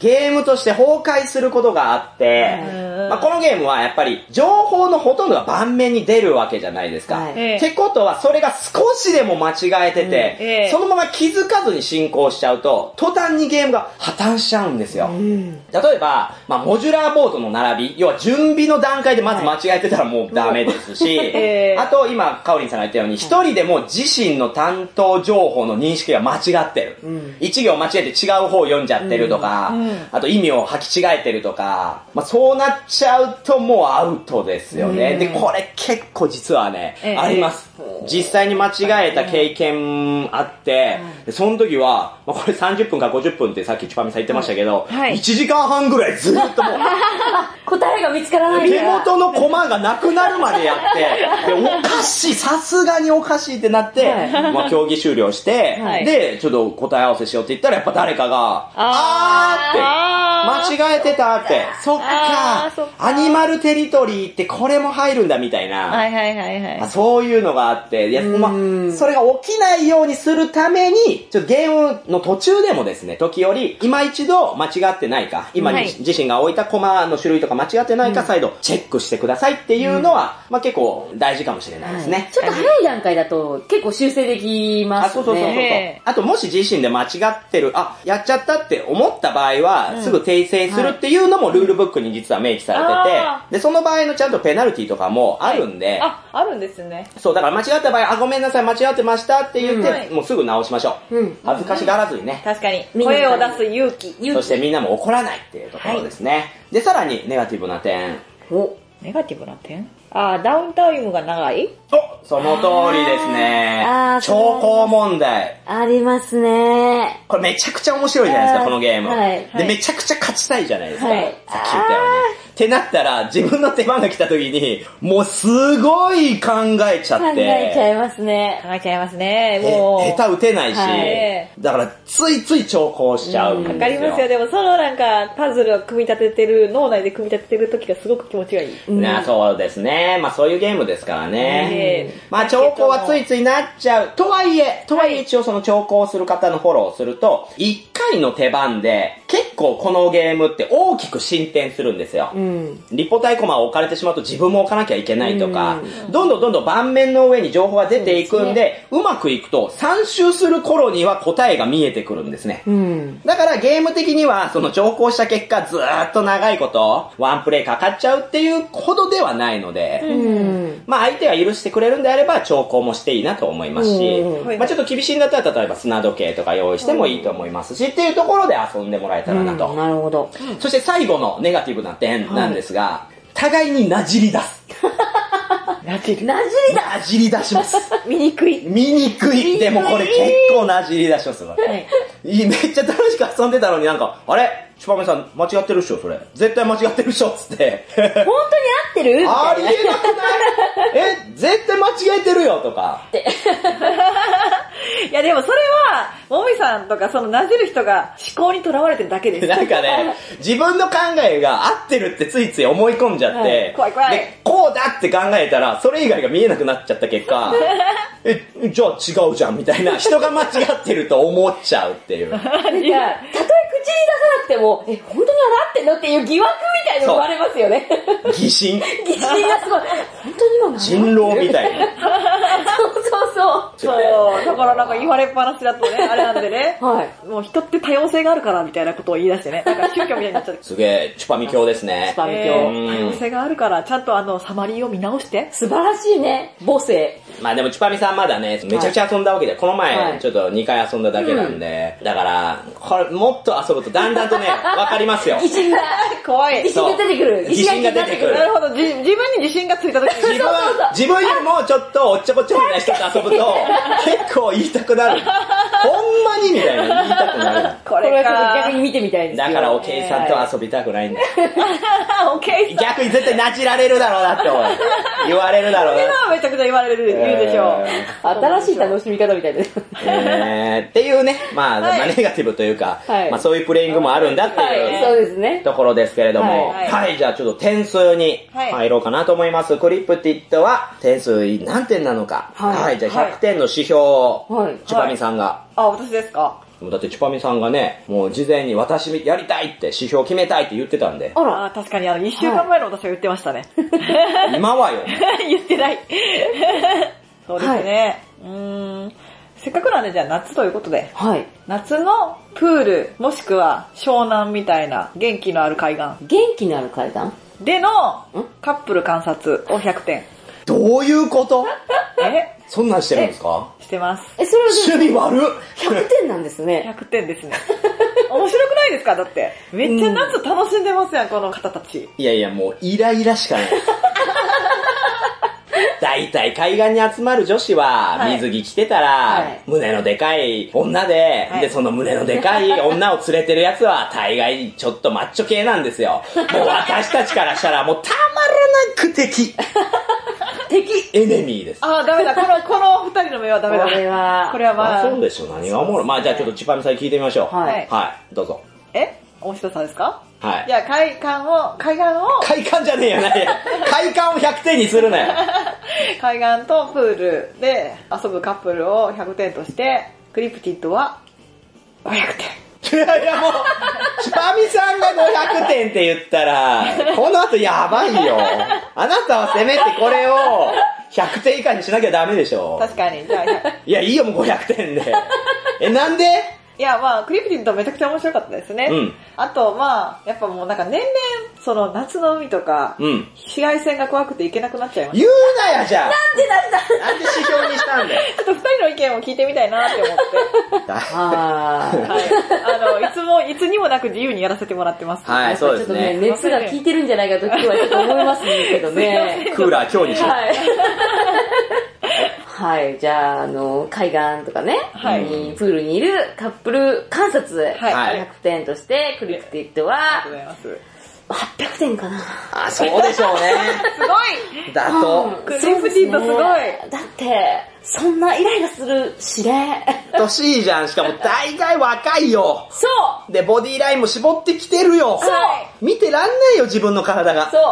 ゲームとして崩壊することがあって、まあ、このゲームはやっぱり情報のほとんどが盤面に出るわけじゃないですか。ってことはそれが少しでも間違えてて、そのまま気づかずに進行しちゃうと、途端にゲームが破綻しちゃうんですよ。例えば、まあ、モジュラーボードの並び、要は準備の段階でまず間違えてたらもうダメですし、あと今、かおりんさんが言ったように、一人でも自身の担当情報の認識が間違ってる。一行間違えて違う方を読んじゃってるとか、あと意味を履き違えてるとか、まあ、そうなっちゃうともうアウトですよね。で、これ結構実はね、あります。実際に間違えた経験あって、その時は、まあ、これ30分か50分ってさっきチュパミさん言ってましたけど、1時間半ぐらいずっともう、 答えが見つからない。 手元のコマがなくなるまでやって、でおかしい、さすがにおかしいってなって、まあ、競技終了して、で、ちょっと答え合わせしようって言ったら、やっぱ誰かが、間違えてたって、そっか、アニマルテリトリーってこれも入るんだみたいな、まあ、そういうのがあって、まあ、それが起きないようにするために、ちょっとゲームの途中でもですね、時折、今一度間違ってないか、今自身が置いたコマの種類とか間違ってないか、再度チェックしてくださいっていうのは、まあ結構大事かもしれないですね。 ちょっと早い段階だと結構修正できますね。 そう。あともし自身で間違ってる、やっちゃったって思った場合は、すぐ訂正するっていうのもルールブックに実は明記されてて、で、その場合のちゃんとペナルティとかもあるんで、 あるんですね。 そう、だから間違った場合、ごめんなさい、間違ってましたって言って、もうすぐ直しましょう。恥ずかしがらずにね。 確かに。声を出す勇気。 そしてみんなも怒らないっていうところですね。で、さらにネガティブな点。 ネガティブな点？ダウンタイムが長い？ その通りですね。兆候問題。 ありますね。 これめちゃくちゃ面白いじゃないですか、このゲーム。で、めちゃくちゃ勝ちたいじゃないですか。さっき言ったように。ってなったら、自分の手番が来た時に、もうすごい考えちゃって。 考えちゃいますね。 もう。下手打てないし、だからついつい兆候しちゃうんですよ。 わかりますよ。でもそのなんか、パズルを組み立ててる、脳内で組み立ててる時がすごく気持ちがいい。 そうですね。まあそういうゲームですからね。まあ兆候はついついなっちゃう。とはいえ一応その兆候をする方のフォローをすると、1回の手番で結構このゲームって大きく進展するんですよ。立方体コマを置かれてしまうと自分も置かなきゃいけないとか、どんどん盤面の上に情報が出ていくんで、うまくいくと3周する頃には答えが見えてくるんですね。だからゲーム的にはその兆候した結果ずーっと長いことワンプレイかかっちゃうっていうほどではないので、まあ相手が許してくれるんであれば兆候もしていいなと思いますし、まあちょっと厳しいんだったら例えば砂時計とか用意してもいいと思いますし、っていうところで遊んでもらえたらなと。 なるほど。 そして最後のネガティブな点なんですが、互いになじり出す。 なじり出します。 見にくい。 でもこれ結構なじり出します。めっちゃ楽しく遊んでたのになんか、あれチュパメさん間違ってるっしょそれ。絶対間違ってるっしょつって。 本当に合ってるありえなくない絶対間違えてるよとか。 いやでもそれは、もみさんとかそのなじる人が思考にとらわれてるだけです。 なんかね、自分の考えが合ってるってついつい思い込んじゃって、 怖い。 で、こうだって考えたら、それ以外が見えなくなっちゃった結果、じゃあ違うじゃんみたいな、人が間違ってると思っちゃうっていう。 たとえ口に出さなくても、本当に合ってんのっていう疑惑みたいに生まれますよね。 疑心がすごい。本当に今人狼みたいな。 そう。 だからなんか言われっぱなしだとね、あれなんでね。もう人って多様性があるからみたいなことを言い出してね。なんか宗教みたいになっちゃって。 すげえ、チュパミ教ですね。 チュパミ教。 多様性があるから、ちゃんとサマリーを見直して。 素晴らしいね、母性。 まあでもチュパミさんまだね、めちゃくちゃ遊んだわけで、この前ちょっと2回遊んだだけなんで、だから、これもっと遊ぶとだんだんとね、わかりますよ。 疑心が、 怖い。 疑心が出てくる。 疑心が出てくる。 なるほど、自分に自信がついた時に。 自分よりもちょっとおっちょこちょいな人と遊ぶと、結構言いたくなる。ほんまにみたいな言いたくなる。 これはちょっと逆に見てみたいですよ。 だからおけいさんと遊びたくないんだよ。 おけいさん逆に絶対なじられるだろうなって思う。言われるだろうな。 それはめちゃくちゃ言うでしょう。 新しい楽しみ方みたいです。 っていうね、まあネガティブというか、まあそういうプレイングもあるんだっていうそうですね。 ところですけれども、はい、じゃあちょっと点数に入ろうかなと思います。クリプティットは点数何点なのか。はい、じゃあ100点の指標を、チュパミさんが。 私ですか。 だってチュパミさんがね、もう事前に私やりたいって指標決めたいって言ってたんで。 あら、確かに1週間前の私は言ってましたね。 今はよ。 言ってない。そうですね。せっかくなんでじゃあ夏ということで。 はい。 夏のプール、もしくは湘南みたいな元気のある海岸。 元気のある階段でのカップル観察を100点。 どういうこと？そんなんしてるんですか？ してます。 それは趣味悪っ 100点なんですね。 100点ですね。面白くないですか？だって。めっちゃ夏楽しんでますやん、この方たち。 いやいや、もうイライラしかない。大体海岸に集まる女子は水着着てたら、胸のでかい女で、で、その胸のでかい女を連れてるやつは大概ちょっとマッチョ系なんですよ。もう私たちからしたらもうたまらなく敵。エネミーです。 あ、ダメだ。この二人の目はダメだ。これはまあ。 そうでしょ、何がおもろい。まあじゃあちょっとチュパミさんに聞いてみましょう。 はい。 はい、どうぞ。 面白さですか？ はい。 じゃあ海岸じゃねえよ、ないや。海岸を100点にするなよ。 海岸とプールで遊ぶカップルを100点として、クリプティッドは500点。 いやいやもう、チュパミさんが500点って言ったら、この後やばいよ。あなたはせめてこれを100点以下にしなきゃダメでしょ。 確かに。じゃあいや、いいよ、もう500点で。なんで？ いや、まあ、クリプティッドめちゃくちゃ面白かったですね。あと、まあ、やっぱもうなんか年々、その夏の海とか、紫外線が怖くて行けなくなっちゃいました。 言うなよ、じゃあ。 なんで指標にしたんだよ。 ちょっと二人の意見を聞いてみたいなって思って。はい。いつにもなく自由にやらせてもらってます。 はい、そうですね。 ちょっと熱が効いてるんじゃないかと今日はちょっと思いますけどね。 クーラー今日にしよう。 はい、じゃあ、海岸とかね、プールにいるカップル観察、100点として、クリプティッドは、800点かな。 あ、そうでしょうね。 すごいだと。 クリプティッドすごい。 だって、そんなイライラするしね。 年いいじゃん。しかも大概若いよ。 そうで、ボディラインも絞ってきてるよ。 そう見てらんないよ、自分の体が。 そう。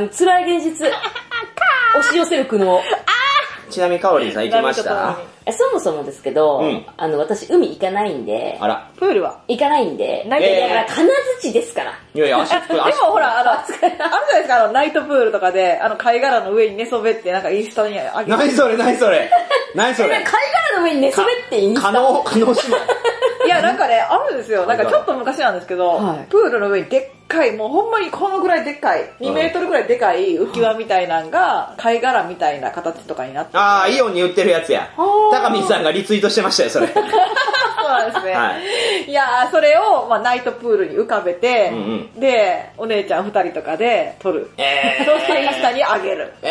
辛い現実。押し寄せる苦悩。 ちなみにカオリンさん行きました？ そもそもですけど、私海行かないんで、 プールは行かないんで、だから金槌ですから。 いやいや、足つく。でもほら、あるじゃないですか、ナイトプールとかで、貝殻の上に寝そべって、なんかインスタに上げて。 何それ貝殻の上に寝そべってインスタ。可能しも。 いや、なんかね、あるんですよ。なんかちょっと昔なんですけど、プールの上にでっかい、もうほんまにこのぐらいでっかい、2メートルぐらいでかい浮き輪みたいなんが、貝殻みたいな形とかになってて。 ああ、イオンに売ってるやつや。高見さんがリツイートしてましたよ、それ。 そうなんですね。いや、それを、ナイトプールに浮かべて、で、お姉ちゃん2人とかで撮る。そしてインスタにあげる。こ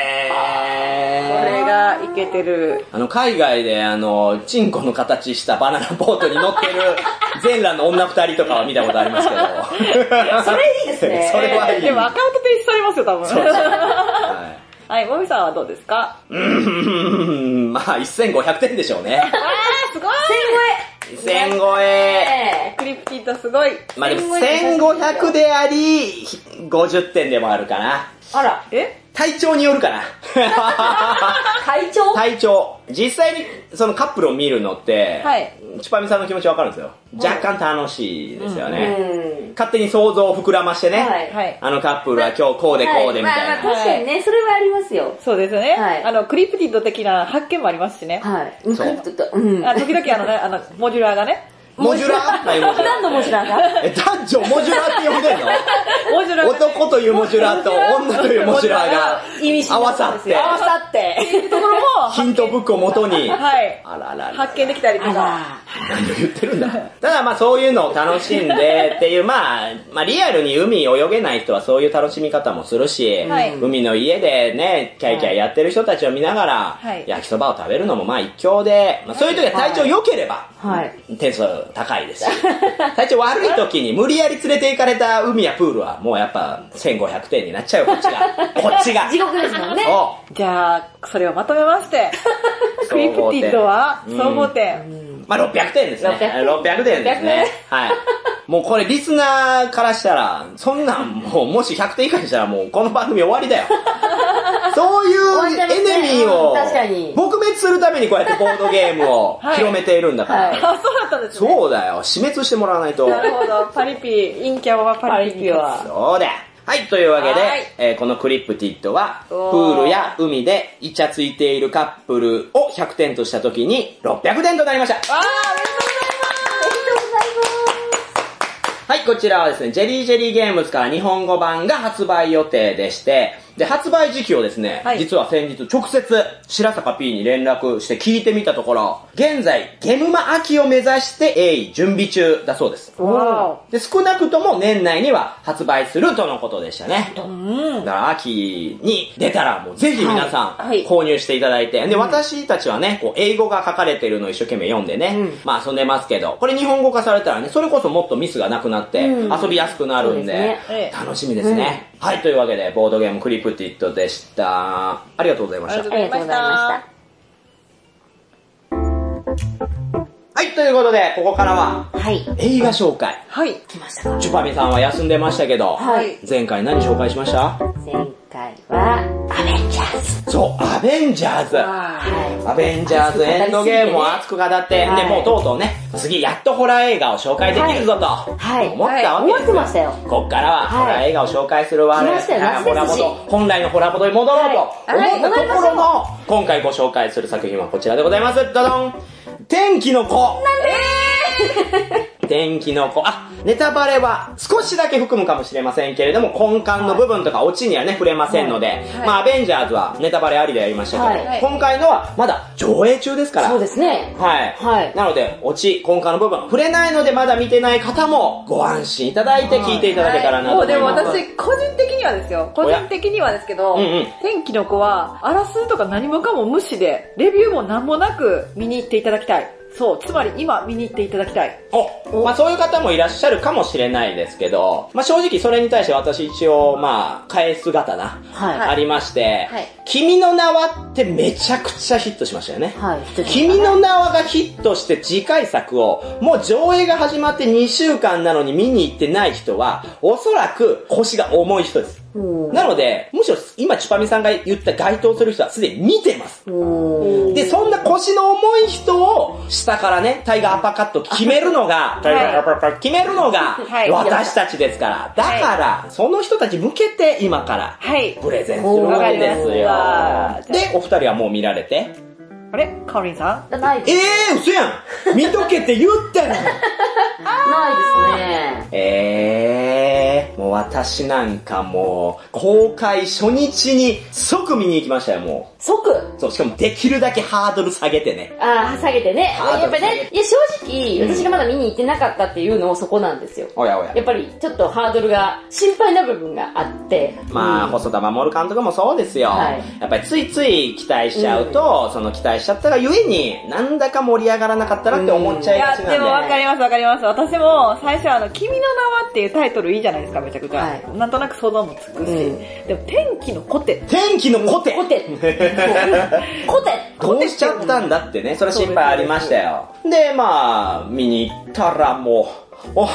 れがイケてる。 海外でチンコの形したバナナボートに乗ってる全裸の女2人とかは見たことありますけど。 それいいですね。 それはいい。 でもアカウント停止されますよ、多分。 そうはい、もみさんはどうですか？ まあ、1500点でしょうね。 すごい !1000 超えクリプティッドすごい。 まあでも1500であり、50点でもあるかな。 あら。 体調によるかな。体調。実際にそのカップルを見るのって、チュパミさんの気持ちわかるんですよ。若干楽しいですよね。勝手に想像を膨らましてね。カップルは今日こうでこうでみたいな。 確かにね、それはありますよ。 そうですよね。クリプティッド的な発見もありますしね。 そう。 時々モジュラーがね。 モジュラー？ 何のモジュラーが？ 男女モジュラーって呼んでんの？ モジュラー。 男というモジュラーと女というモジュラーが合わさって。 ところもヒントブックを元に。 発見できたりとか。 何を言ってるんだ。ただまあそういうのを楽しんでっていう、まあリアルに海泳げない人はそういう楽しみ方もするし、海の家でね、キャイキャイやってる人たちを見ながら、焼きそばを食べるのもまあ一興で、そういう時は体調良ければ、点数高いですし、体調悪い時に無理やり連れて行かれた海やプールはもうやっぱ1500点になっちゃうよ、こっちが。 地獄ですもんね。 じゃあ、それをまとめまして、クリプティッドは総合点。 まあ600点ですね。600点ですね。はい。 もうこれリスナーからしたら、そんなんもし100点以下にしたらもうこの番組終わりだよ。そういうエネミーを撲滅するためにこうやってボードゲームを広めているんだから。 はい、そうだったんですね。 そうだよ。死滅してもらわないと。 なるほど。パリピ、陰キャはパリピは。 そうだ。はい、というわけで、このクリプティッドは、プールや海でイチャついているカップルを100点としたときに600点となりました。 わー、おめでとうございます。 おめでとうございます。 はい、こちらはですね、ジェリージェリーゲームズから日本語版が発売予定でして、で、発売時期をですね、はい、実は先日直接白坂 P に連絡して聞いてみたところ、現在ゲムマ秋を目指して鋭意準備中だそうです。で、少なくとも年内には発売するとのことでしたね。だから秋に出たらもうぜひ皆さん購入していただいて、で、私たちはね、こう英語が書かれてるのを一生懸命読んでね、まあ遊んでますけど、これ日本語化されたらね、それこそもっとミスがなくなって遊びやすくなるんで、楽しみですね。はい、というわけで、ボードゲームクリプティッドでした。ありがとうございました。 ありがとうございました。 はい、ということで、ここからは、映画紹介。 はい。 来ましたか。 チュパミさんは休んでましたけど、 はい。 前回何紹介しました？ 前回は、アベンジャーズ。 そう、アベンジャーズ。アベンジャーズエンドゲームを熱く語って、で、もうとうとうね、次やっとホラー映画を紹介できるぞと、思ったわけですよ。 思ってましたよ。 こっからは、ホラー映画を紹介する我々、本来のホラボドに戻ろうと思ったところの、今回ご紹介する作品はこちらでございます。ドドン！天気の子。天気の子。ネタバレは少しだけ含むかもしれませんけれども、根幹の部分とかオチにはね、触れませんので、まあ、アベンジャーズはネタバレありでやりましたけど、今回のはまだ上映中ですから。 そうですね。 はい。なので、オチ、根幹の部分、触れないのでまだ見てない方もご安心いただいて聞いていただけたらなと思います。 もうでも私、個人的にはですよ。個人的にはですけど、天気の子は、あらすとか何もかも無視で、レビューも何もなく見に行っていただきたい。そう、つまり今見に行っていただきたい。 まあそういう方もいらっしゃるかもしれないですけど、まあ正直それに対して私一応まあ返す刀、ありまして、君の名はってめちゃくちゃヒットしましたよね。君の名はがヒットして次回作をもう上映が始まって2週間なのに見に行ってない人はおそらく腰が重い人です。なので、むしろ今チュパミさんが言った該当する人はすでに見てます。で、そんな腰の重い人を下からね、タイガーアッパーカット決めるのが、私たちですから。だから、その人たち向けて今からプレゼンするわけですよ。で、お二人はもう見られて。 あれカオリンさん？ ないです。 嘘やん見とけって言ったのないですね。 もう私なんかもう、公開初日に即見に行きましたよ、もう。 即？ そう、しかもできるだけハードル下げてね。 下げてね。やっぱりね、いや正直、私がまだ見に行ってなかったっていうのもそこなんですよ。やっぱりちょっとハードルが心配な部分があって。 まあ、細田守監督もそうですよ。やっぱりついつい期待しちゃうと、その期待しちゃったがゆえに、なんだか盛り上がらなかったなって思っちゃいがちなんで。 いや、でもわかりますわかります。私も最初君の名はっていうタイトルいいじゃないですか、めちゃくちゃ。なんとなく想像もつくし。でも、天気のコテ。 天気のコテコテどうしちゃったんだってね、それは心配ありましたよ。で、まあ、見に行ったらもう、面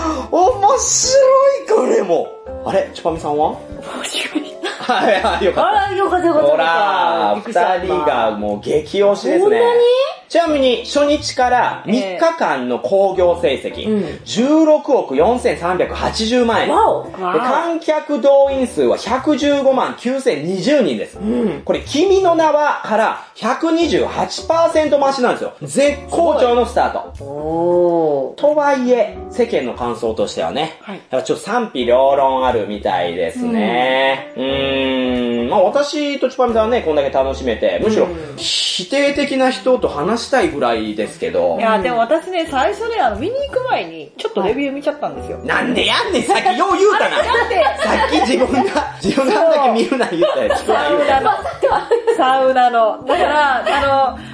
白いこれも。あれチュパミさんは？ 面白い。 よかった。 よかった。 ほら、二人がもう激推しですね。ちなみに初日から3日間の興行成績、16億4380万円。観客動員数は115万9020人です。これ、君の名はから 128% 増しなんですよ。絶好調のスタート。とはいえ、世間の感想としてはね、やっぱちょっと賛否両論あるみたいですね。まあ私とチュパミさんはね、こんだけ楽しめて、むしろ否定的な人と話したいぐらいですけど。 いや、でも私ね、最初ね、見に行く前に、ちょっとレビュー見ちゃったんですよ。 なんでやんねん、さっきよう言うたな。さっき自分がだけ見るな言ったやつ。 サウナの。だから、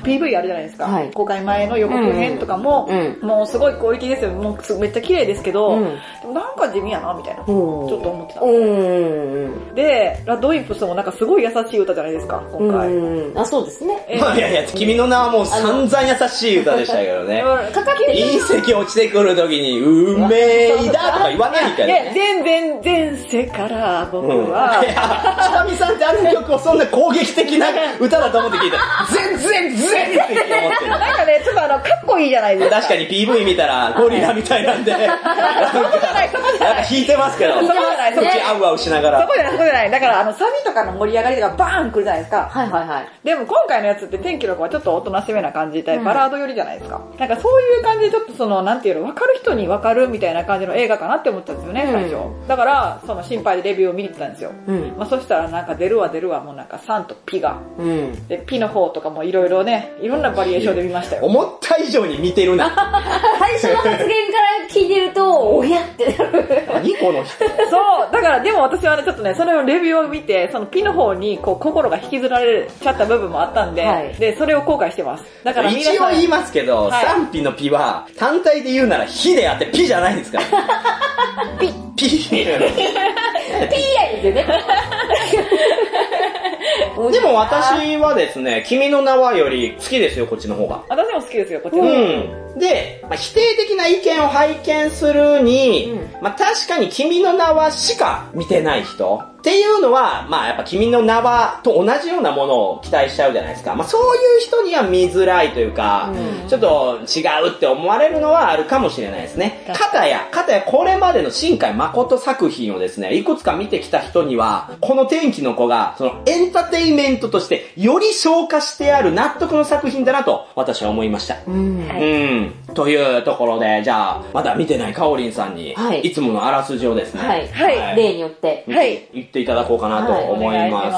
PV あるじゃないですか。公開前の予告編とかも、もうすごいクオリティですよ。もうめっちゃ綺麗ですけど、でもなんか地味やな、みたいな。ちょっと思ってた。で、ラッドウィンプスもなんかすごい優しい歌じゃないですか、今回。 あ、そうですね。 いや、君の名はもう散々優しい歌でしたけどね。隕石落ちてくるときに、運命だとか言わないからね。 前世から僕は。 いや、ちなみさんってあの曲をそんな攻撃的な歌だと思って聞いたら、全然って思ってる。 なんかね、ちょっとかっこいいじゃないですか。 確かに PV 見たらゴリラみたいなんで、なんか弾いてますけど、そこじゃない、そっちあうあうしながら。 そこじゃない。だからサビとかの盛り上がりがバーン来るじゃないですか。でも今回のやつって天気の子はちょっとおとなしめな感じで、バラード寄りじゃないですか。なんかそういう感じでちょっとなんていうの、分かる人に分かるみたいな感じの映画かなって思ったんですよね、最初。だから、心配でレビューを見に行ったんですよ。そしたらなんか出るわ、もうなんか3とピが。で、ピの方とかもいろいろね、いろんなバリエーションで見ましたよ。 思った以上に見てるな。 最初の発言から聞いてると、おやってなる。 何この人。 そう、だからでも私はね、ちょっとね、それをレビューを見て、そのピの方にこう心が引きずられちゃった部分もあったんで、で、それを後悔してます。だから一応言いますけど、賛否のピは、単体で言うならヒであってピじゃないんですから。ピやですよね。 でも私はですね、君の名はより好きですよ、こっちの方が。 私も好きですよ、こっちの方が。 で、否定的な意見を拝見するに、確かに君の名はしか見てない人っていうのは、やっぱ君の名はと同じようなものを期待しちゃうじゃないですか。そういう人には見づらいというか、ちょっと違うって思われるのはあるかもしれないですね。かたやこれまでの新海誠作品をですね、いくつか見てきた人には、この天気の子が、エンターテイメントとしてより消化してある納得の作品だなと私は思いました。というところで、じゃあ、まだ見てないかおりんさんに、いつものあらすじをですね、 例によって、 言っていただこうかなと思います。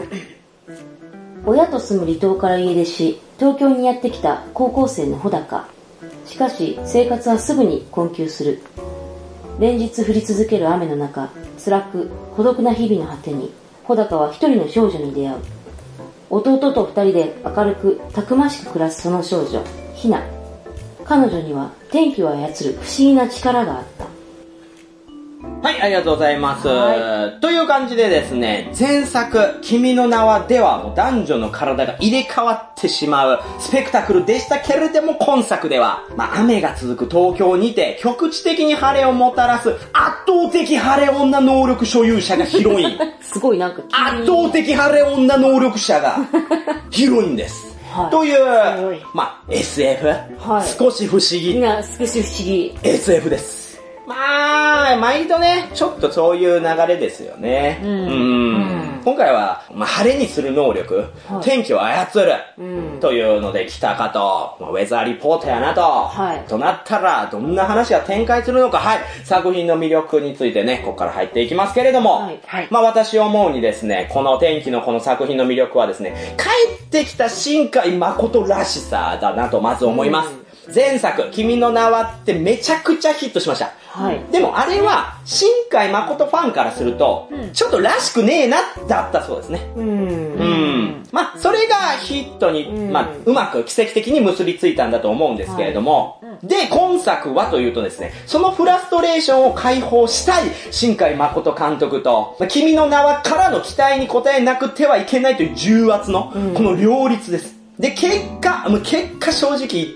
親と住む離島から家出し、東京にやってきた高校生の穂高。しかし、生活はすぐに困窮する。連日降り続ける雨の中、辛く孤独な日々の果てに、穂高は一人の少女に出会う。弟と二人で明るくたくましく暮らすその少女、ひな。彼女には天気を操る不思議な力があった。 はい、ありがとうございます。という感じでですね、前作、君の名はではもう男女の体が入れ替わってしまうスペクタクルでしたけれども、今作では、雨が続く東京にて局地的に晴れをもたらす圧倒的晴れ女能力所有者がヒロイン。 すごいなんか圧倒的晴れ女能力者がヒロインです。という、SF、少し不思議。 少し不思議。 SF です。毎度ね、ちょっとそういう流れですよね。今回は、晴れにする能力、天気を操る、というので来たかと、ウェザーリポートやなと、となったら、どんな話が展開するのか、作品の魅力についてね、ここから入っていきますけれども、私思うにですね、この天気のこの作品の魅力はですね、帰ってきた新海誠らしさだなとまず思います。前作、君の名はってめちゃくちゃヒットしました。でもあれは、新海誠ファンからすると、ちょっとらしくねえな、だったそうですね。それがヒットに、うまく奇跡的に結びついたんだと思うんですけれども、で、今作はというとですね、そのフラストレーションを解放したい新海誠監督と、君の名はからの期待に応えなくてはいけないという重圧の、この両立です。で、結果正直言って、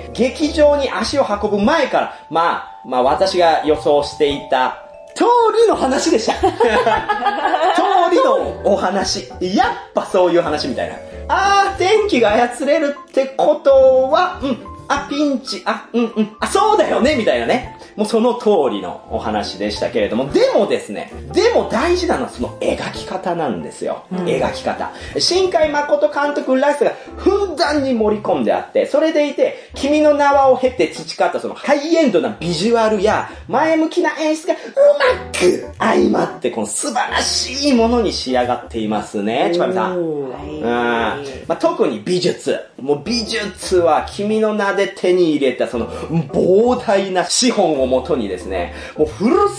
劇場に足を運ぶ前から、私が予想していた通りの話でした。通りのお話。やっぱそういう話みたいな。天気が操れるってことは、ピンチ、そうだよね、みたいなね。もうその通りのお話でしたけれども、でも大事なのはその描き方なんですよ。描き方。新海誠監督らしさがふんだんに盛り込んであって、それでいて、君の名はを経て培ったそのハイエンドなビジュアルや前向きな演出がうまく相まって、この素晴らしいものに仕上がっていますね、ちばみさん。特に美術。もう美術は君の名で手に入れたその膨大な資本をもとにですね、もうフルスロッ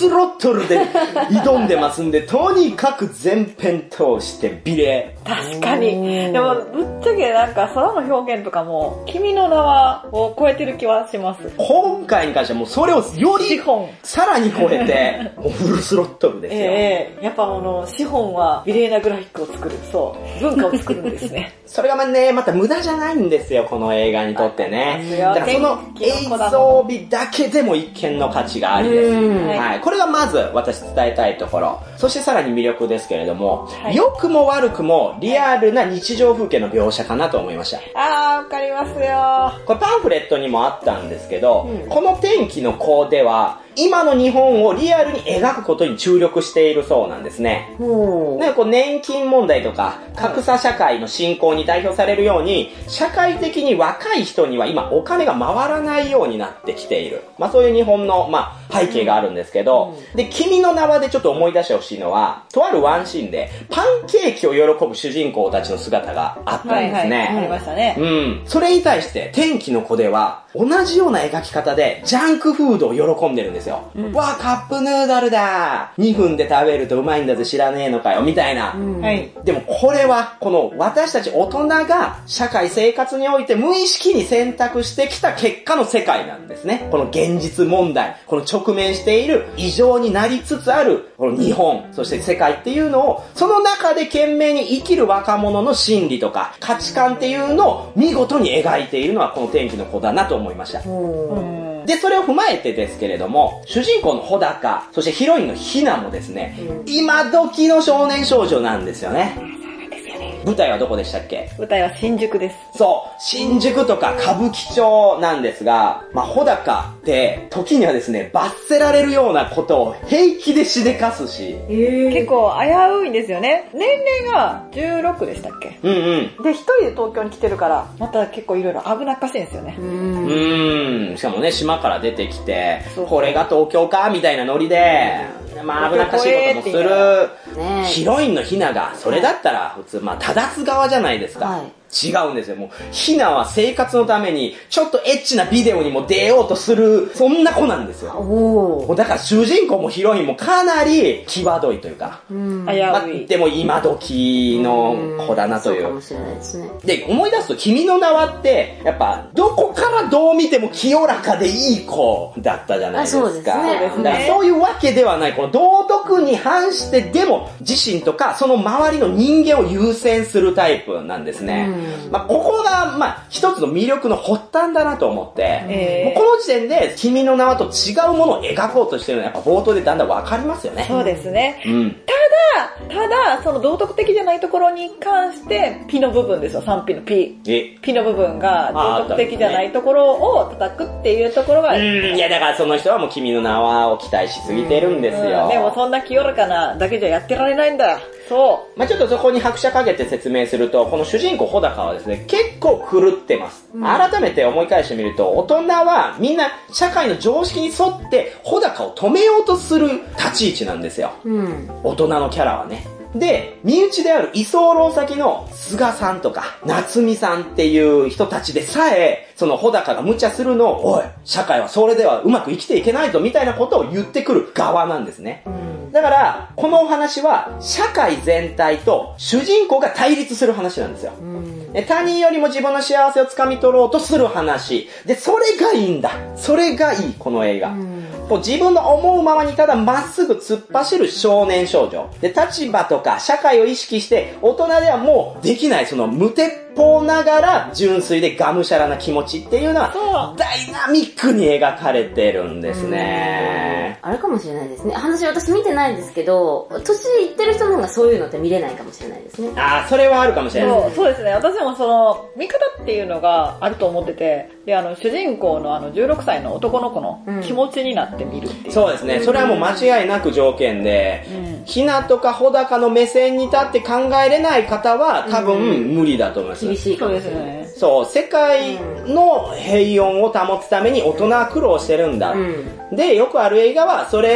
トルで挑んでますんで、とにかく全編通して美麗。 確かに。でも、ぶっちゃけなんか空の表現とかも、君の名はを超えてる気はします。 今回に関してはもうそれをより、さらに超えて、もうフルスロットルですよ。 やっぱ資本は美麗なグラフィックを作る。そう。文化を作るんですね。 それがまた無駄じゃないんですよ、この映画にとってね。だからその映像美だけでも一見の価値がありです。はい。これがまず私伝えたいところ。そしてさらに魅力ですけれども、良くも悪くもリアルな日常風景の描写かなと思いました。 わかりますよ。 これパンフレットにもあったんですけど、この天気の子では、今の日本をリアルに描くことに注力しているそうなんですね。年金問題とか、格差社会の進行に代表されるように、社会的に若い人には今お金が回らないようになってきている。そういう日本の、背景があるんですけど、で、君の名はでちょっと思い出してほしいのは、とあるワンシーンで、パンケーキを喜ぶ主人公たちの姿があったんですね。 ありましたね。 それに対して、天気の子では、同じような描き方で、ジャンクフードを喜んでるんですよ。わあ、カップヌードルだ !2 分で食べるとうまいんだぜ知らねえのかよみたいな。でもこれは、この私たち大人が社会生活において無意識に選択してきた結果の世界なんですね。この現実問題、この直面している異常になりつつある、この日本、そして世界っていうのを、その中で懸命に生きる若者の心理とか価値観っていうのを見事に描いているのはこの天気の子だなと思いました。で、それを踏まえてですけれども、主人公の穂高、そしてヒロインのひなもですね、今時の少年少女なんですよね。舞台はどこでしたっけ？ 舞台は新宿です。 そう、新宿とか歌舞伎町なんですが、穂高って時にはですね、罰せられるようなことを平気でしでかすし、 結構危ういんですよね。年齢が16でしたっけ？で、一人で東京に来てるから、また結構いろいろ危なっかしいんですよね。 しかもね、島から出てきて、これが東京かみたいなノリで、危なっかしいこともする。ヒロインのひなが、それだったら普通、正す側じゃないですか。違うんですよ。もう、ひなは生活のために、ちょっとエッチなビデオにも出ようとする、そんな子なんですよ。だから主人公もヒロインもかなり際どいというか、でも今時の子だなという。 そうかもしれないですね。 で、思い出すと、君の名はって、やっぱ、どこからどう見ても清らかでいい子だったじゃないですか。 そうですね。 だからそういうわけではない、この道徳に反してでも、自身とか、その周りの人間を優先するタイプなんですね。ここが、一つの魅力の発端だなと思って、もうこの時点で、君の名はと違うものを描こうとしてるのは、やっぱ冒頭でだんだんわかりますよね。 そうですね。ただ、その道徳的じゃないところに関して、ピの部分ですよ、3ピのピ。ピの部分が道徳的じゃないところを叩くっていうところが。 いや、だからその人はもう君の名はを期待しすぎてるんですよ。 でもそんな清らかなだけじゃやってられないんだ。そう。 ちょっとそこに拍車かけて説明すると、この主人公穂高はですね、結構狂ってます。改めて思い返してみると、大人はみんな社会の常識に沿って穂高を止めようとする立ち位置なんですよ。大人のキャラはね。で、身内である居候先の菅さんとか夏美さんっていう人たちでさえ、その穂高が無茶するのを、おい、社会はそれではうまく生きていけないぞみたいなことを言ってくる側なんですね。だから、このお話は社会全体と主人公が対立する話なんですよ。他人よりも自分の幸せをつかみ取ろうとする話。で、それがいいんだ。それがいい、この映画。こう自分の思うままにただまっすぐ突っ走る少年少女。で、立場とか社会を意識して大人ではもうできないその無鉄砲ながら純粋でがむしゃらな気持ちっていうのはダイナミックに描かれてるんですね。 あれかもしれないですね。話私見てないんですけど、年いってる人の方がそういうのって見れないかもしれないですね。 それはあるかもしれない。 そうですね。私もその見方っていうのがあると思ってて、で主人公の16歳の男の子の気持ちになってみるっていう。 そうですね。それはもう間違いなく条件で、ひなとか穂高の目線に立って考えれない方は多分無理だと思います。 厳しいかもしれない。 そう、世界の平穏を保つために大人は苦労してるんだ。で、よくある映画はそれを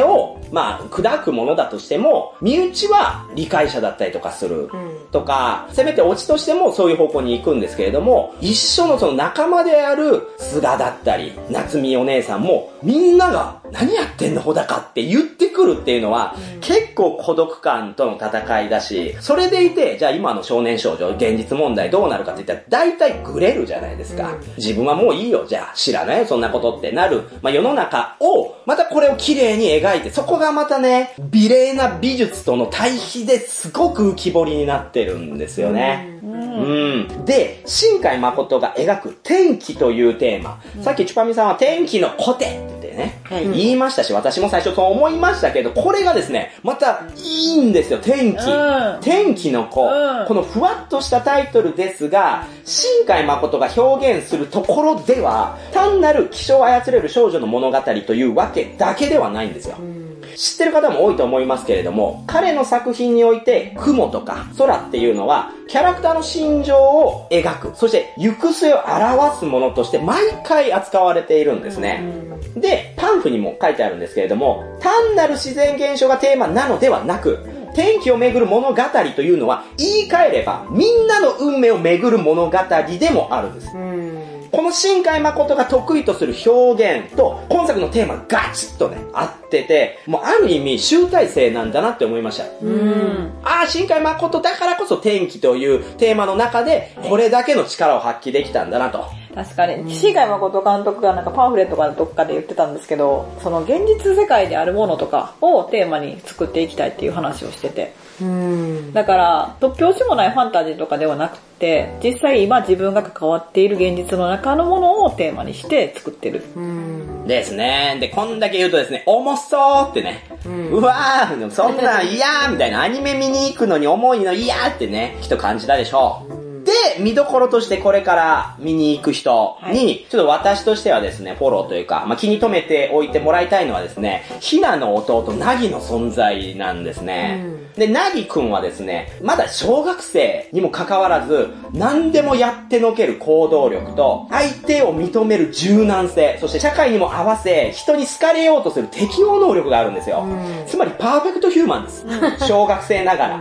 まあ、砕くものだとしても、身内は理解者だったりとかする。とか、せめてオチとしてもそういう方向に行くんですけれども、一緒のその仲間である菅だったり、夏美お姉さんも、みんなが、何やってんの、穂高って言ってくるっていうのは、結構孤独感との戦いだし、それでいて、じゃあ今の少年少女、現実問題どうなるかって言ったら、大体グレるじゃないですか。自分はもういいよ、じゃあ知らないよ、そんなことってなる。まあ世の中を、またこれを綺麗に描いて、そこがまたね、美麗な美術との対比ですごく浮き彫りになってるんですよね。で、新海誠が描く天気というテーマ。さっきチュパミさんは天気のコテってね、言いましたし、私も最初そう思いましたけど、これがですね、またいいんですよ、天気。天気の子。このふわっとしたタイトルですが、新海誠が表現するところでは、単なる気象を操れる少女の物語というわけだけではないんですよ。知ってる方も多いと思いますけれども、彼の作品において雲とか空っていうのはキャラクターの心情を描く、そして行く末を表すものとして毎回扱われているんですね。で、パンフにも書いてあるんですけれども、単なる自然現象がテーマなのではなく、天気をめぐる物語というのは言い換えればみんなの運命をめぐる物語でもあるんです。この新海誠が得意とする表現と今作のテーマがガチッとね合ってて、もうある意味集大成なんだなって思いました。ああ、新海誠だからこそ天気というテーマの中でこれだけの力を発揮できたんだなと。 確かに、新海誠監督がなんかパンフレットかどっかで言ってたんですけど、その現実世界であるものとかをテーマに作っていきたいっていう話をしてて。だから、突拍子もないファンタジーとかではなくて、実際今自分が関わっている現実の中のものをテーマにして作ってる。 ですね。で、こんだけ言うとですね、重そうってね。うわー、そんなん嫌ーみたいな、アニメ見に行くのに重いの嫌ーってね、きっと感じたでしょう。で、見どころとしてこれから見に行く人に、ちょっと私としてはですね、フォローというか、まあ、気に留めておいてもらいたいのはですね、ひなの弟、なぎの存在なんですね。で、なぎくんはですね、まだ小学生にもかかわらず、何でもやってのける行動力と、相手を認める柔軟性、そして社会にも合わせ、人に好かれようとする適応能力があるんですよ。つまりパーフェクトヒューマンです。小学生ながら。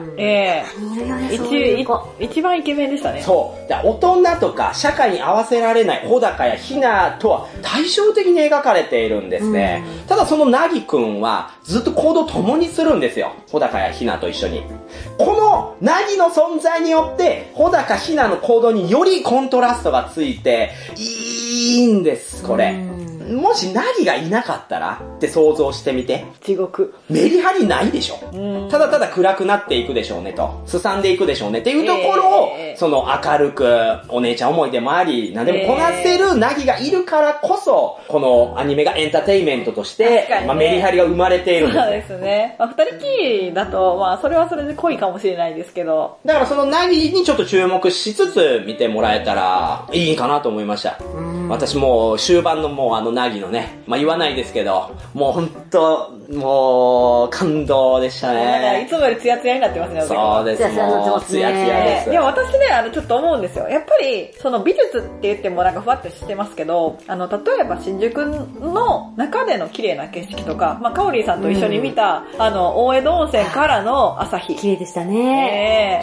一番イケメンでしたね。 そう。大人とか社会に合わせられない穂高やひなとは対照的に描かれているんですね。ただそのなぎくんはずっと行動を共にするんですよ。穂高やひなと一緒に。このなぎの存在によって穂高ひなの行動によりコントラストがついていいんです、これ。もしナギがいなかったらって想像してみて。 地獄。 メリハリないでしょ。ただただ暗くなっていくでしょうねと。すさんでいくでしょうねっていうところを、その明るく、お姉ちゃん思いでもあり、何でもこなせるナギがいるからこそ、このアニメがエンターテインメントとして、まあ、メリハリが生まれているんですね。 そうですね。まあ、二人きりだと、まあそれはそれで濃いかもしれないですけど。 だからそのナギにちょっと注目しつつ見てもらえたらいいかなと思いました。私もう終盤のもうナギのね、まあ言わないですけど、もうほんと、もう感動でしたね。 いつもよりツヤツヤになってますね。 そうです。もうツヤツヤです。 でも私ね、ちょっと思うんですよ。やっぱり、その美術って言ってもなんかふわっとしてますけど、例えば新宿の中での綺麗な景色とか、まあカオリーさんと一緒に見た、大江戸温泉からの朝日。 綺麗でしたね。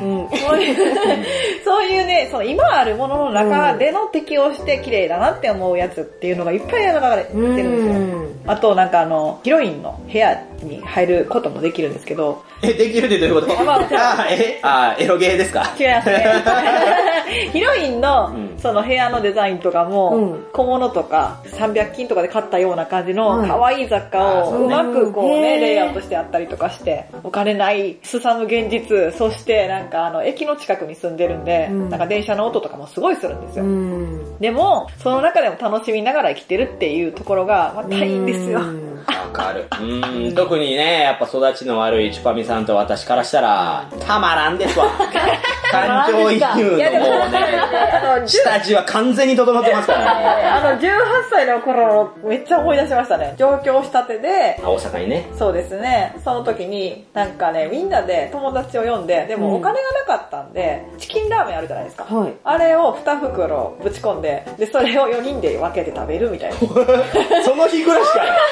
そういうね、その今あるものの中での適応して綺麗だなって思うやつっていうのがいっぱいの中で出るんですよ。あとなんかヒロインの部屋に入ることもできるんですけど。 できるってどういうこと？エロゲーですか？ 違いますね。ヒロインのその部屋のデザインとかも、小物とか300均とかで買ったような感じの可愛い雑貨をうまくこうね、レイアウトしてあったりとかして、お金ないすさむ現実、そしてなんか駅の近くに住んでるんで、なんか電車の音とかもすごいするんですよ。でも、その中でも楽しみながら生きてるっていうところがまたいいんですよ。 わかる。特にね、やっぱ育ちの悪いチュパミさんと私からしたら、たまらんですわ。感情移入のもうね、下地は完全に整ってますからね。 18歳の頃めっちゃ思い出しましたね。上京したてで。 大阪にね。 そうですね。その時に、なんかね、みんなで友達を呼んで、でもお金がなかったんで、チキンラーメンあるじゃないですか。あれを2袋ぶち込んで、で、それを4人で分けて食べるみたいな。 その日暮らしかよ。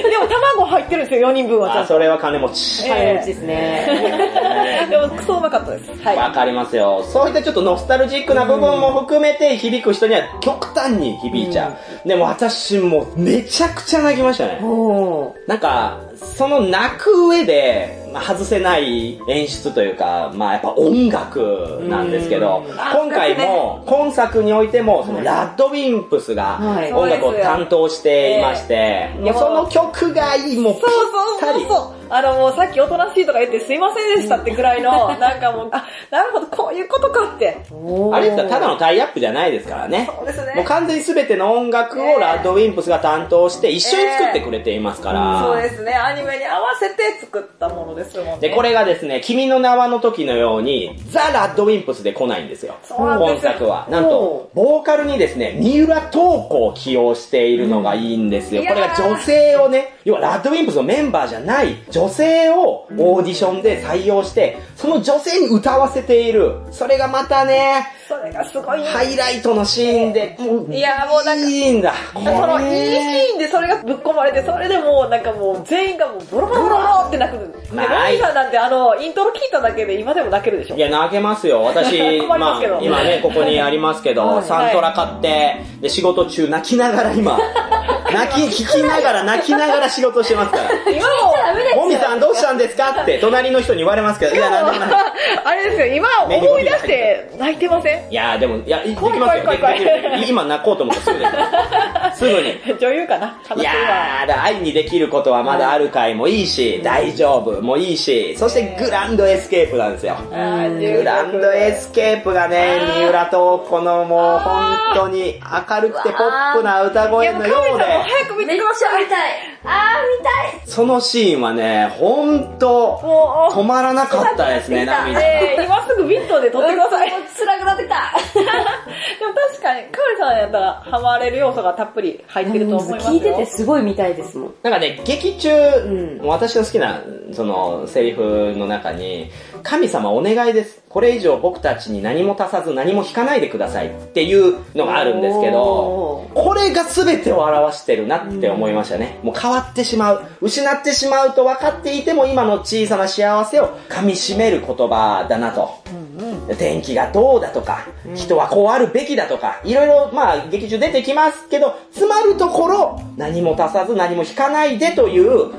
でも卵入ってるんですよ、4人分はちゃんと。 それは金持ち。 金持ちですね。 でもクソうまかったです。はい。 わかりますよ。そういったちょっとノスタルジックな部分も含めて響く人には極端に響いちゃう。でも私もめちゃくちゃ泣きましたね。なんか、その泣く上で、外せない演出というか、やっぱ音楽なんですけど、今回も、今作においても、そのラッドウィンプスが音楽を担当していまして、その曲がいい、もうぴったり。 もうさっきおとなしいとか言ってすいませんでしたってくらいの、なんかもう、なるほど、こういうことかって。 あれですか、ただのタイアップじゃないですからね。 そうですね。 もう完全に全ての音楽をラッドウィンプスが担当して一緒に作ってくれていますから。 そうですね、アニメに合わせて作ったものですもんね。 で、これがですね、君の名はの時のように、ザ・ラッドウィンプスで来ないんですよ。今作は。なんと、ボーカルにですね、三浦透子を起用しているのがいいんですよ。これが女性をね、要はラッドウィンプスのメンバーじゃない女性をオーディションで採用して、その女性に歌わせている。それがまたね、 それがすごいハイライトのシーンで、 いやもうなんか、 いいんだ。 そのいいシーンでそれがぶっ込まれて、それでもうなんかもう全員がもうボロボロボロって泣く。で、ロミさんなんてイントロ聞いただけで今でも泣けるでしょ。 いや、泣けますよ。私、今ね、ここにありますけど、サントラ買って、で、仕事中泣きながら今、聞きながら泣きながら仕事してますから。 今も、 もみさんどうしたんですかって隣の人に言われますけど、いや、なんでもない。 あれですよ、今思い出して泣いてません？ いや、でも、いや、できますよ。今泣こうと思ったらすぐに。 女優かな？ いやー、愛にできることはまだあるかいもいいし、大丈夫もいいし、そしてグランドエスケープなんですよ。グランドエスケープがね、三浦透子のもう本当に明るくてポップな歌声のようで。 早く見てください。 見たい。見たい。 そのシーンはね、ほんと、止まらなかったですね、涙。 今すぐビットで撮ってください。 辛くなってきた。 でも確かに、かおりさんやったらハマれる要素がたっぷり入ってると思いますよ。 聞いててすごい見たいですもん。 なんかね、劇中、私の好きな、その、セリフの中に、神様お願いです。これ以上僕たちに何も足さず何も引かないでくださいっていうのがあるんですけど、これが全てを表してるなって思いましたね。もう変わってしまう。失ってしまうと分かっていても今の小さな幸せを噛み締める言葉だなと。天気がどうだとか、人はこうあるべきだとか、いろいろ劇中出てきますけど、つまるところ何も足さず何も引かないでという、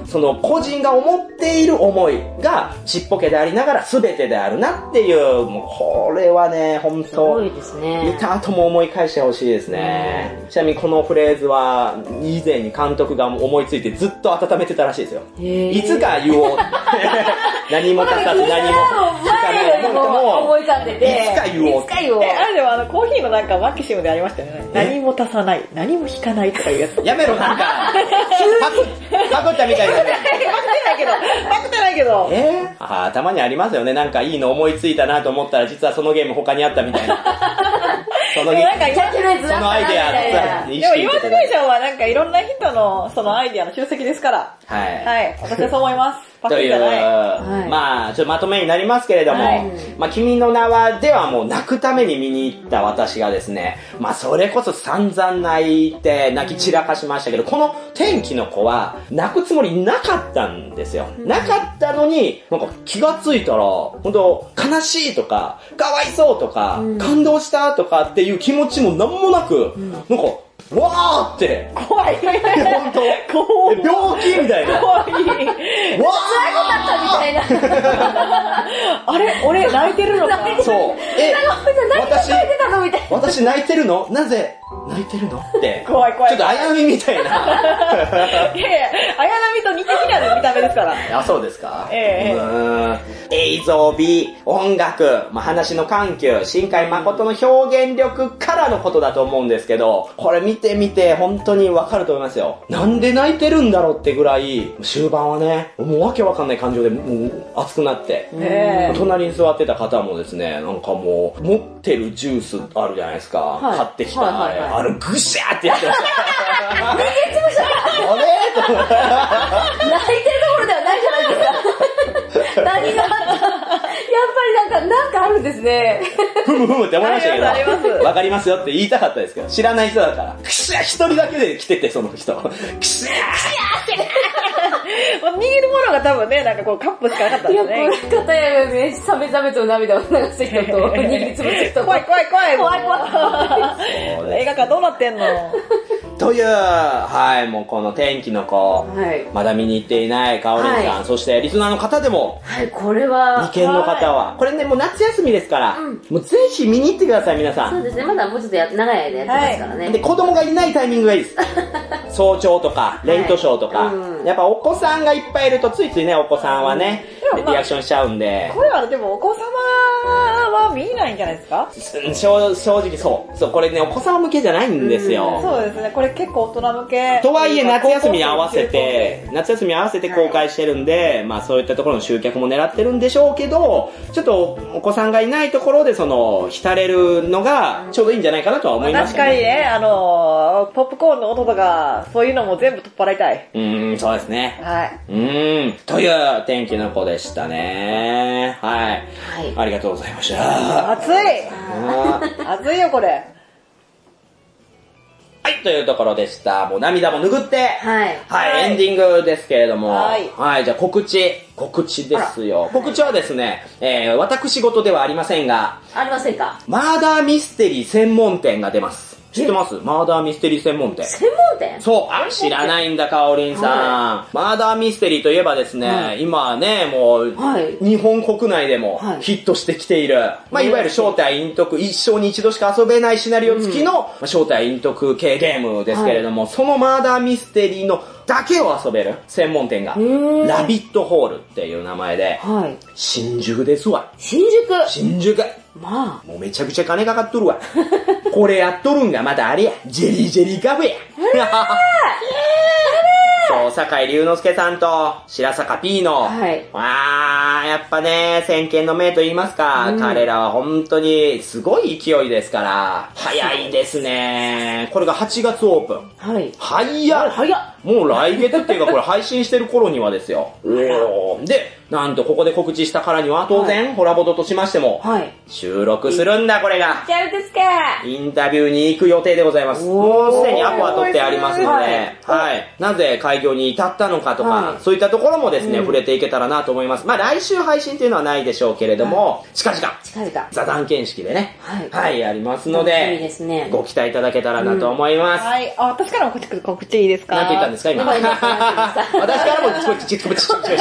その個人が思っている思いがちっぽけでありながら全てであるなっていう、もうこれはね、本当見た後も思い返してほしいですね。ちなみにこのフレーズは以前に監督が思いついてずっと温めてたらしいですよ。いつか言おう。何も足さず何も引かない。 思い浮かんでて。 いつか言おう。 あれでもコーヒーのなんかマキシムでありましたよね。何も足さない、何も引かないとかいうやつ。 やめろ、なんか、パクったみたいな。 パクってないけど。 たまにありますよね。なんかいいの思いついたなと思ったら実はそのゲーム他にあったみたいな。そのアイデアでもイマジネーションはなんかいろんな人のそのアイデアの集積ですから。はい。私はそう思います。 という、ちょっとまとめになりますけれども、君の名はではもう泣くために見に行った私がですね、それこそ散々泣いて泣き散らかしましたけど、この天気の子は泣くつもりなかったんですよ。なかったのに、なんか気がついたら、本当悲しいとか、かわいそうとか、感動したとかっていう気持ちもなんもなく、なんか、わーって。 怖い。 本当。病気みたいな。 怖い。 わー辛くなったみたいな。 あれ俺泣いてるのかそう。 私泣いてるの？なぜ泣いてるのって。 怖い。 ちょっと綾波みたいな。いや綾波と似てきた見た目ですから。 あ、そうですか。映像美、音楽、話の緩急、新海誠の表現力からのことだと思うんですけど、これ見てみて本当にわかると思いますよ。なんで泣いてるんだろうってぐらい、終盤はね、もうわけわかんない感情でもう熱くなって、隣に座ってた方もですね、なんかもう持ってるジュースあるじゃないですか。買ってきた、あれぐしゃーってやってました。 あれ泣いてるところではないじゃないですか。何があった？やっぱりなんかあるんですね。 ふむふむって思いましたけど、 ありますわかりますよって言いたかったですけど、知らない人だから、くしゃ一人だけで来てて、その人。くしゃ握るものが多分ね、なんかこうカップしかなかったんいや、 ですね。 これ方やね、サメザメと涙を流す人と、握りつぶす人と。 怖い怖い怖い。 怖い怖い。 そうです映画館どうなってんの？ という、はい、もうこの天気の子、 はい。 まだ見に行っていないかおりんさん、 はい、 そしてリスナーの方でも、 はい、これは、 未見の方は、これね、もう夏休みですから、もうぜひ見に行ってください、皆さ。 そうんですね、まだもうちょっと長い間やってますからね。 で、子供がいないタイミングがいいです。早朝とか、レイトショーとか、やっぱお子さんがいっぱいいると、ついついね、お子さんはね、リアクションしちゃうんで。 これはでもお子様は見ないんじゃないですか？ 正直そう。そう、これね、お子さん向けじゃないんですよ。 そうですね、これ結構大人向け。 とはいえ、夏休みに合わせて公開してるんで、まあそういったところの集客も狙ってるんでしょうけど、ちょっとお子さんがいないところで浸れるのがちょうどいいんじゃないかなとは思います確かにね、ポップコーンの音とか、そういうのも全部取っ払いたい。 そうですね。 はい。 という天気の子でしたね。はい。ありがとうございました。 暑い暑いよ、これ。 はい、というところでした。もう涙も拭って、 はい。 はい、エンディングですけれども、 はい。 はい、じゃあ告知ですよ。告知はですね、私事ではありませんが、 ありませんか？ マーダーミステリー専門店が出ます。知ってます？マーダーミステリー専門店。 専門店？ そう。知らないんだ、かおりんさん。マーダーミステリーといえばですね、今ね、もう、日本国内でもヒットしてきている、まあ、いわゆる正体隠匿、一生に一度しか遊べないシナリオ付きの正体隠匿系ゲームですけれども、そのマーダーミステリーのだけを遊べる専門店が、ラビットホールっていう名前で、新宿ですわ。 新宿。 まあ。もうめちゃくちゃ金かかっとるわ。これやっとるんがまたあれや。ジェリーカフェや。そう、坂井龍之介さんと白坂 P の、やっぱね、先見の明と言いますか、彼らは本当にすごい勢いですから、早いですね。これが8月オープン。早っ。もう来月っていうかこれ配信してる頃にはですよ。で、なんとここで告知したからには当然、ホラボドとしましても、収録するんだこれが。インタビューに行く予定でございます。もうすでにアポは取ってありますので、なぜ開業に至ったのかとか、そういったところもですね、触れていけたらなと思います。まあ来週配信っていうのはないでしょうけれども、近々、座談形式でね、やりますので、ご期待いただけたらなと思います。 私からも告知いいですか？ なんて言ったんですか今。私からもチチ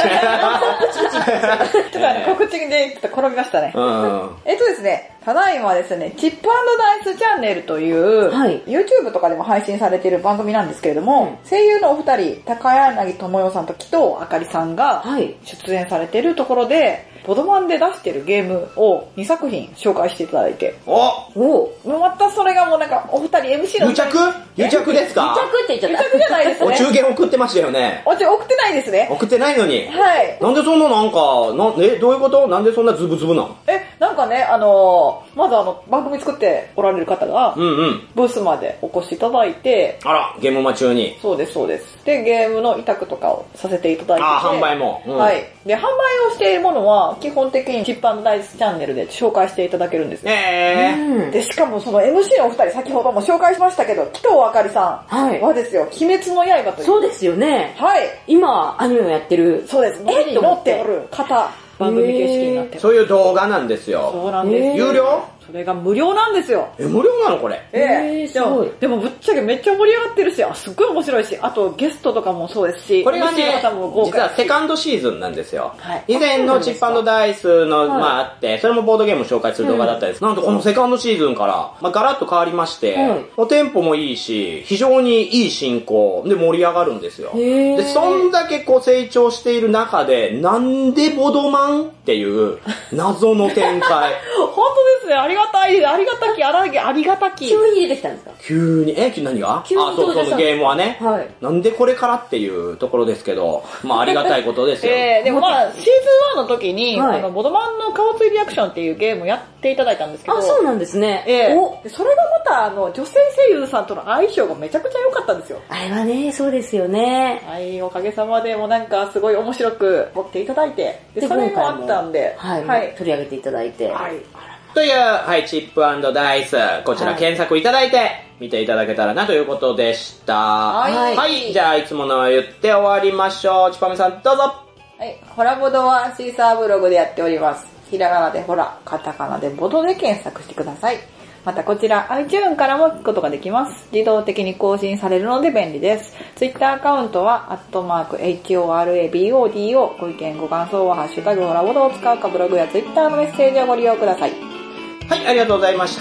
告知でちょっと転びましたね。ですね、ただいまですね、チップ&ダイスチャンネルという、YouTube とかでも配信されている番組なんですけれども、声優のお二人、高柳智代さんと紀藤あかりさんが出演されているところで、ボドマンで出してるゲームを2作品紹介していただいて。またそれがもうなんかお二人 MC の癒着ですか？ 癒着って言っちゃった。 癒着じゃないですね。 お中元送ってましたよね。 送ってないですね。 送ってないのに。 なんでそんななんか、どういうこと？なんでそんなズブズブなの？ なんかね、まず番組作っておられる方が、ブースまでお越しいただいて、 ゲームマ中に。 そうです。で、ゲームの委託とかをさせていただいて。 販売も。 で、販売をしているものは、基本的にチップ&ダイスチャンネルで紹介していただけるんですね。で、しかもその MC のお二人、先ほども紹介しましたけど、紀藤あかりさんはですよ、鬼滅の刃という。 そうですよね。今、アニメをやってる。 そうです。乗っておる方。番組形式になってる。 そういう動画なんですよ。 そうなんです。 有料？ それが無料なんですよ。 無料なのこれ？ すごい。 でもぶっちゃけめっちゃ盛り上がってるし、すっごい面白いし、あとゲストとかもそうですし、 これがね、実はセカンドシーズンなんですよ。以前のチップ&ダイスの、あって、それもボードゲームを紹介する動画だったんです。なんとこのセカンドシーズンから、ガラッと変わりまして、テンポもいいし、非常にいい進行で盛り上がるんですよ。で、そんだけ成長している中で、なんでボドマンっていう謎の展開。 本当ですね、ありがたき。 急に出てきたんですか？ 急に、何が？そのゲームはね。なんでこれからっていうところですけど、ありがたいことですよ。 でもシーズン1の時に、ボドマンの顔ついリアクションっていうゲームをやっていただいたんですけど。 そうなんですね。 それがまた女性声優さんとの相性がめちゃくちゃ良かったんですよ。 あれはね、そうですよね。 おかげさまでもなんかすごい面白く持っていただいて、それもあったんで、 取り上げていただいて。 という、はい、チップ&ダイス、こちら検索いただいて、見ていただけたらなということでした。はい。じゃあ、いつもの言って終わりましょう。ちぱめさん、どうぞ。 はい。ホラボドはシーサーブログでやっております。ひらがなでホラ、カタカナでボドで検索してください。またこちら iTunes からも聞くことができます。自動的に更新されるので便利です。Twitter アカウントは@HORABODO、ご意見ご感想はハッシュタグホラボドを使うかブログや Twitter のメッセージをご利用ください。 はい、ありがとうございました。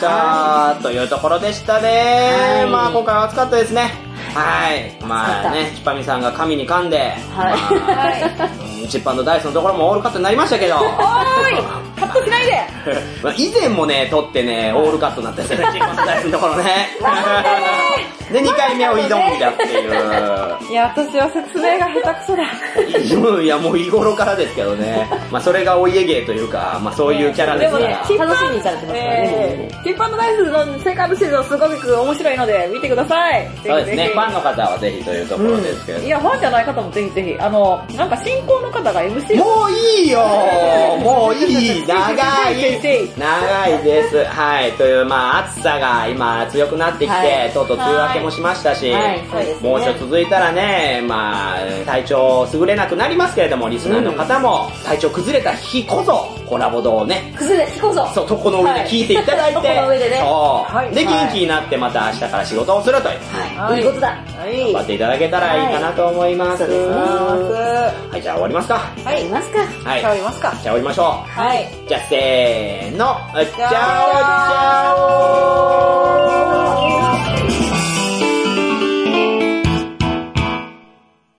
というところでしたね。まあ今回は暑かったですね。はい。まあね、ちぱみさんが神に噛んで、チップ&ダイスのところもオールカットになりましたけど。 おーいカットしないで以前もね、撮ってね、オールカットになったんですよね、チップ&ダイスのところね。で、2回目を挑んだっていう。 いや、私は説明が下手くそだ。 いや、もう日頃からですけどね。まあそれがお家芸というか、まあそういうキャラですから。 楽しみにされてますからね。 チップ&ダイスのセカンドシーズンすごく面白いので見てください。 そうですね、ファンの方はぜひというところですけど。 いや、ファンじゃない方もぜひぜひ。なんか進行の方が MC を。 もういいよもういい長いです。はい。という、まあ暑さが今強くなってきて、とうとう梅雨明けもしましたし、もうちょっと続いたらね、まあ体調優れなくなりますけれども、リスナーの方も体調崩れた日こそ、ホラボドをね、 日こそ、 そう、床の上で聞いていただいて、 床の上でね、 そう。で、元気になってまた明日から仕事をするという。 いいことだ。 頑張っていただけたらいいかなと思います。はい、じゃあ終わりますか。 はい、終わりますか。 はい。 じゃあ終わりますか。 じゃあ終わりましょう。 はい。 じゃあせーの、チャオチャオ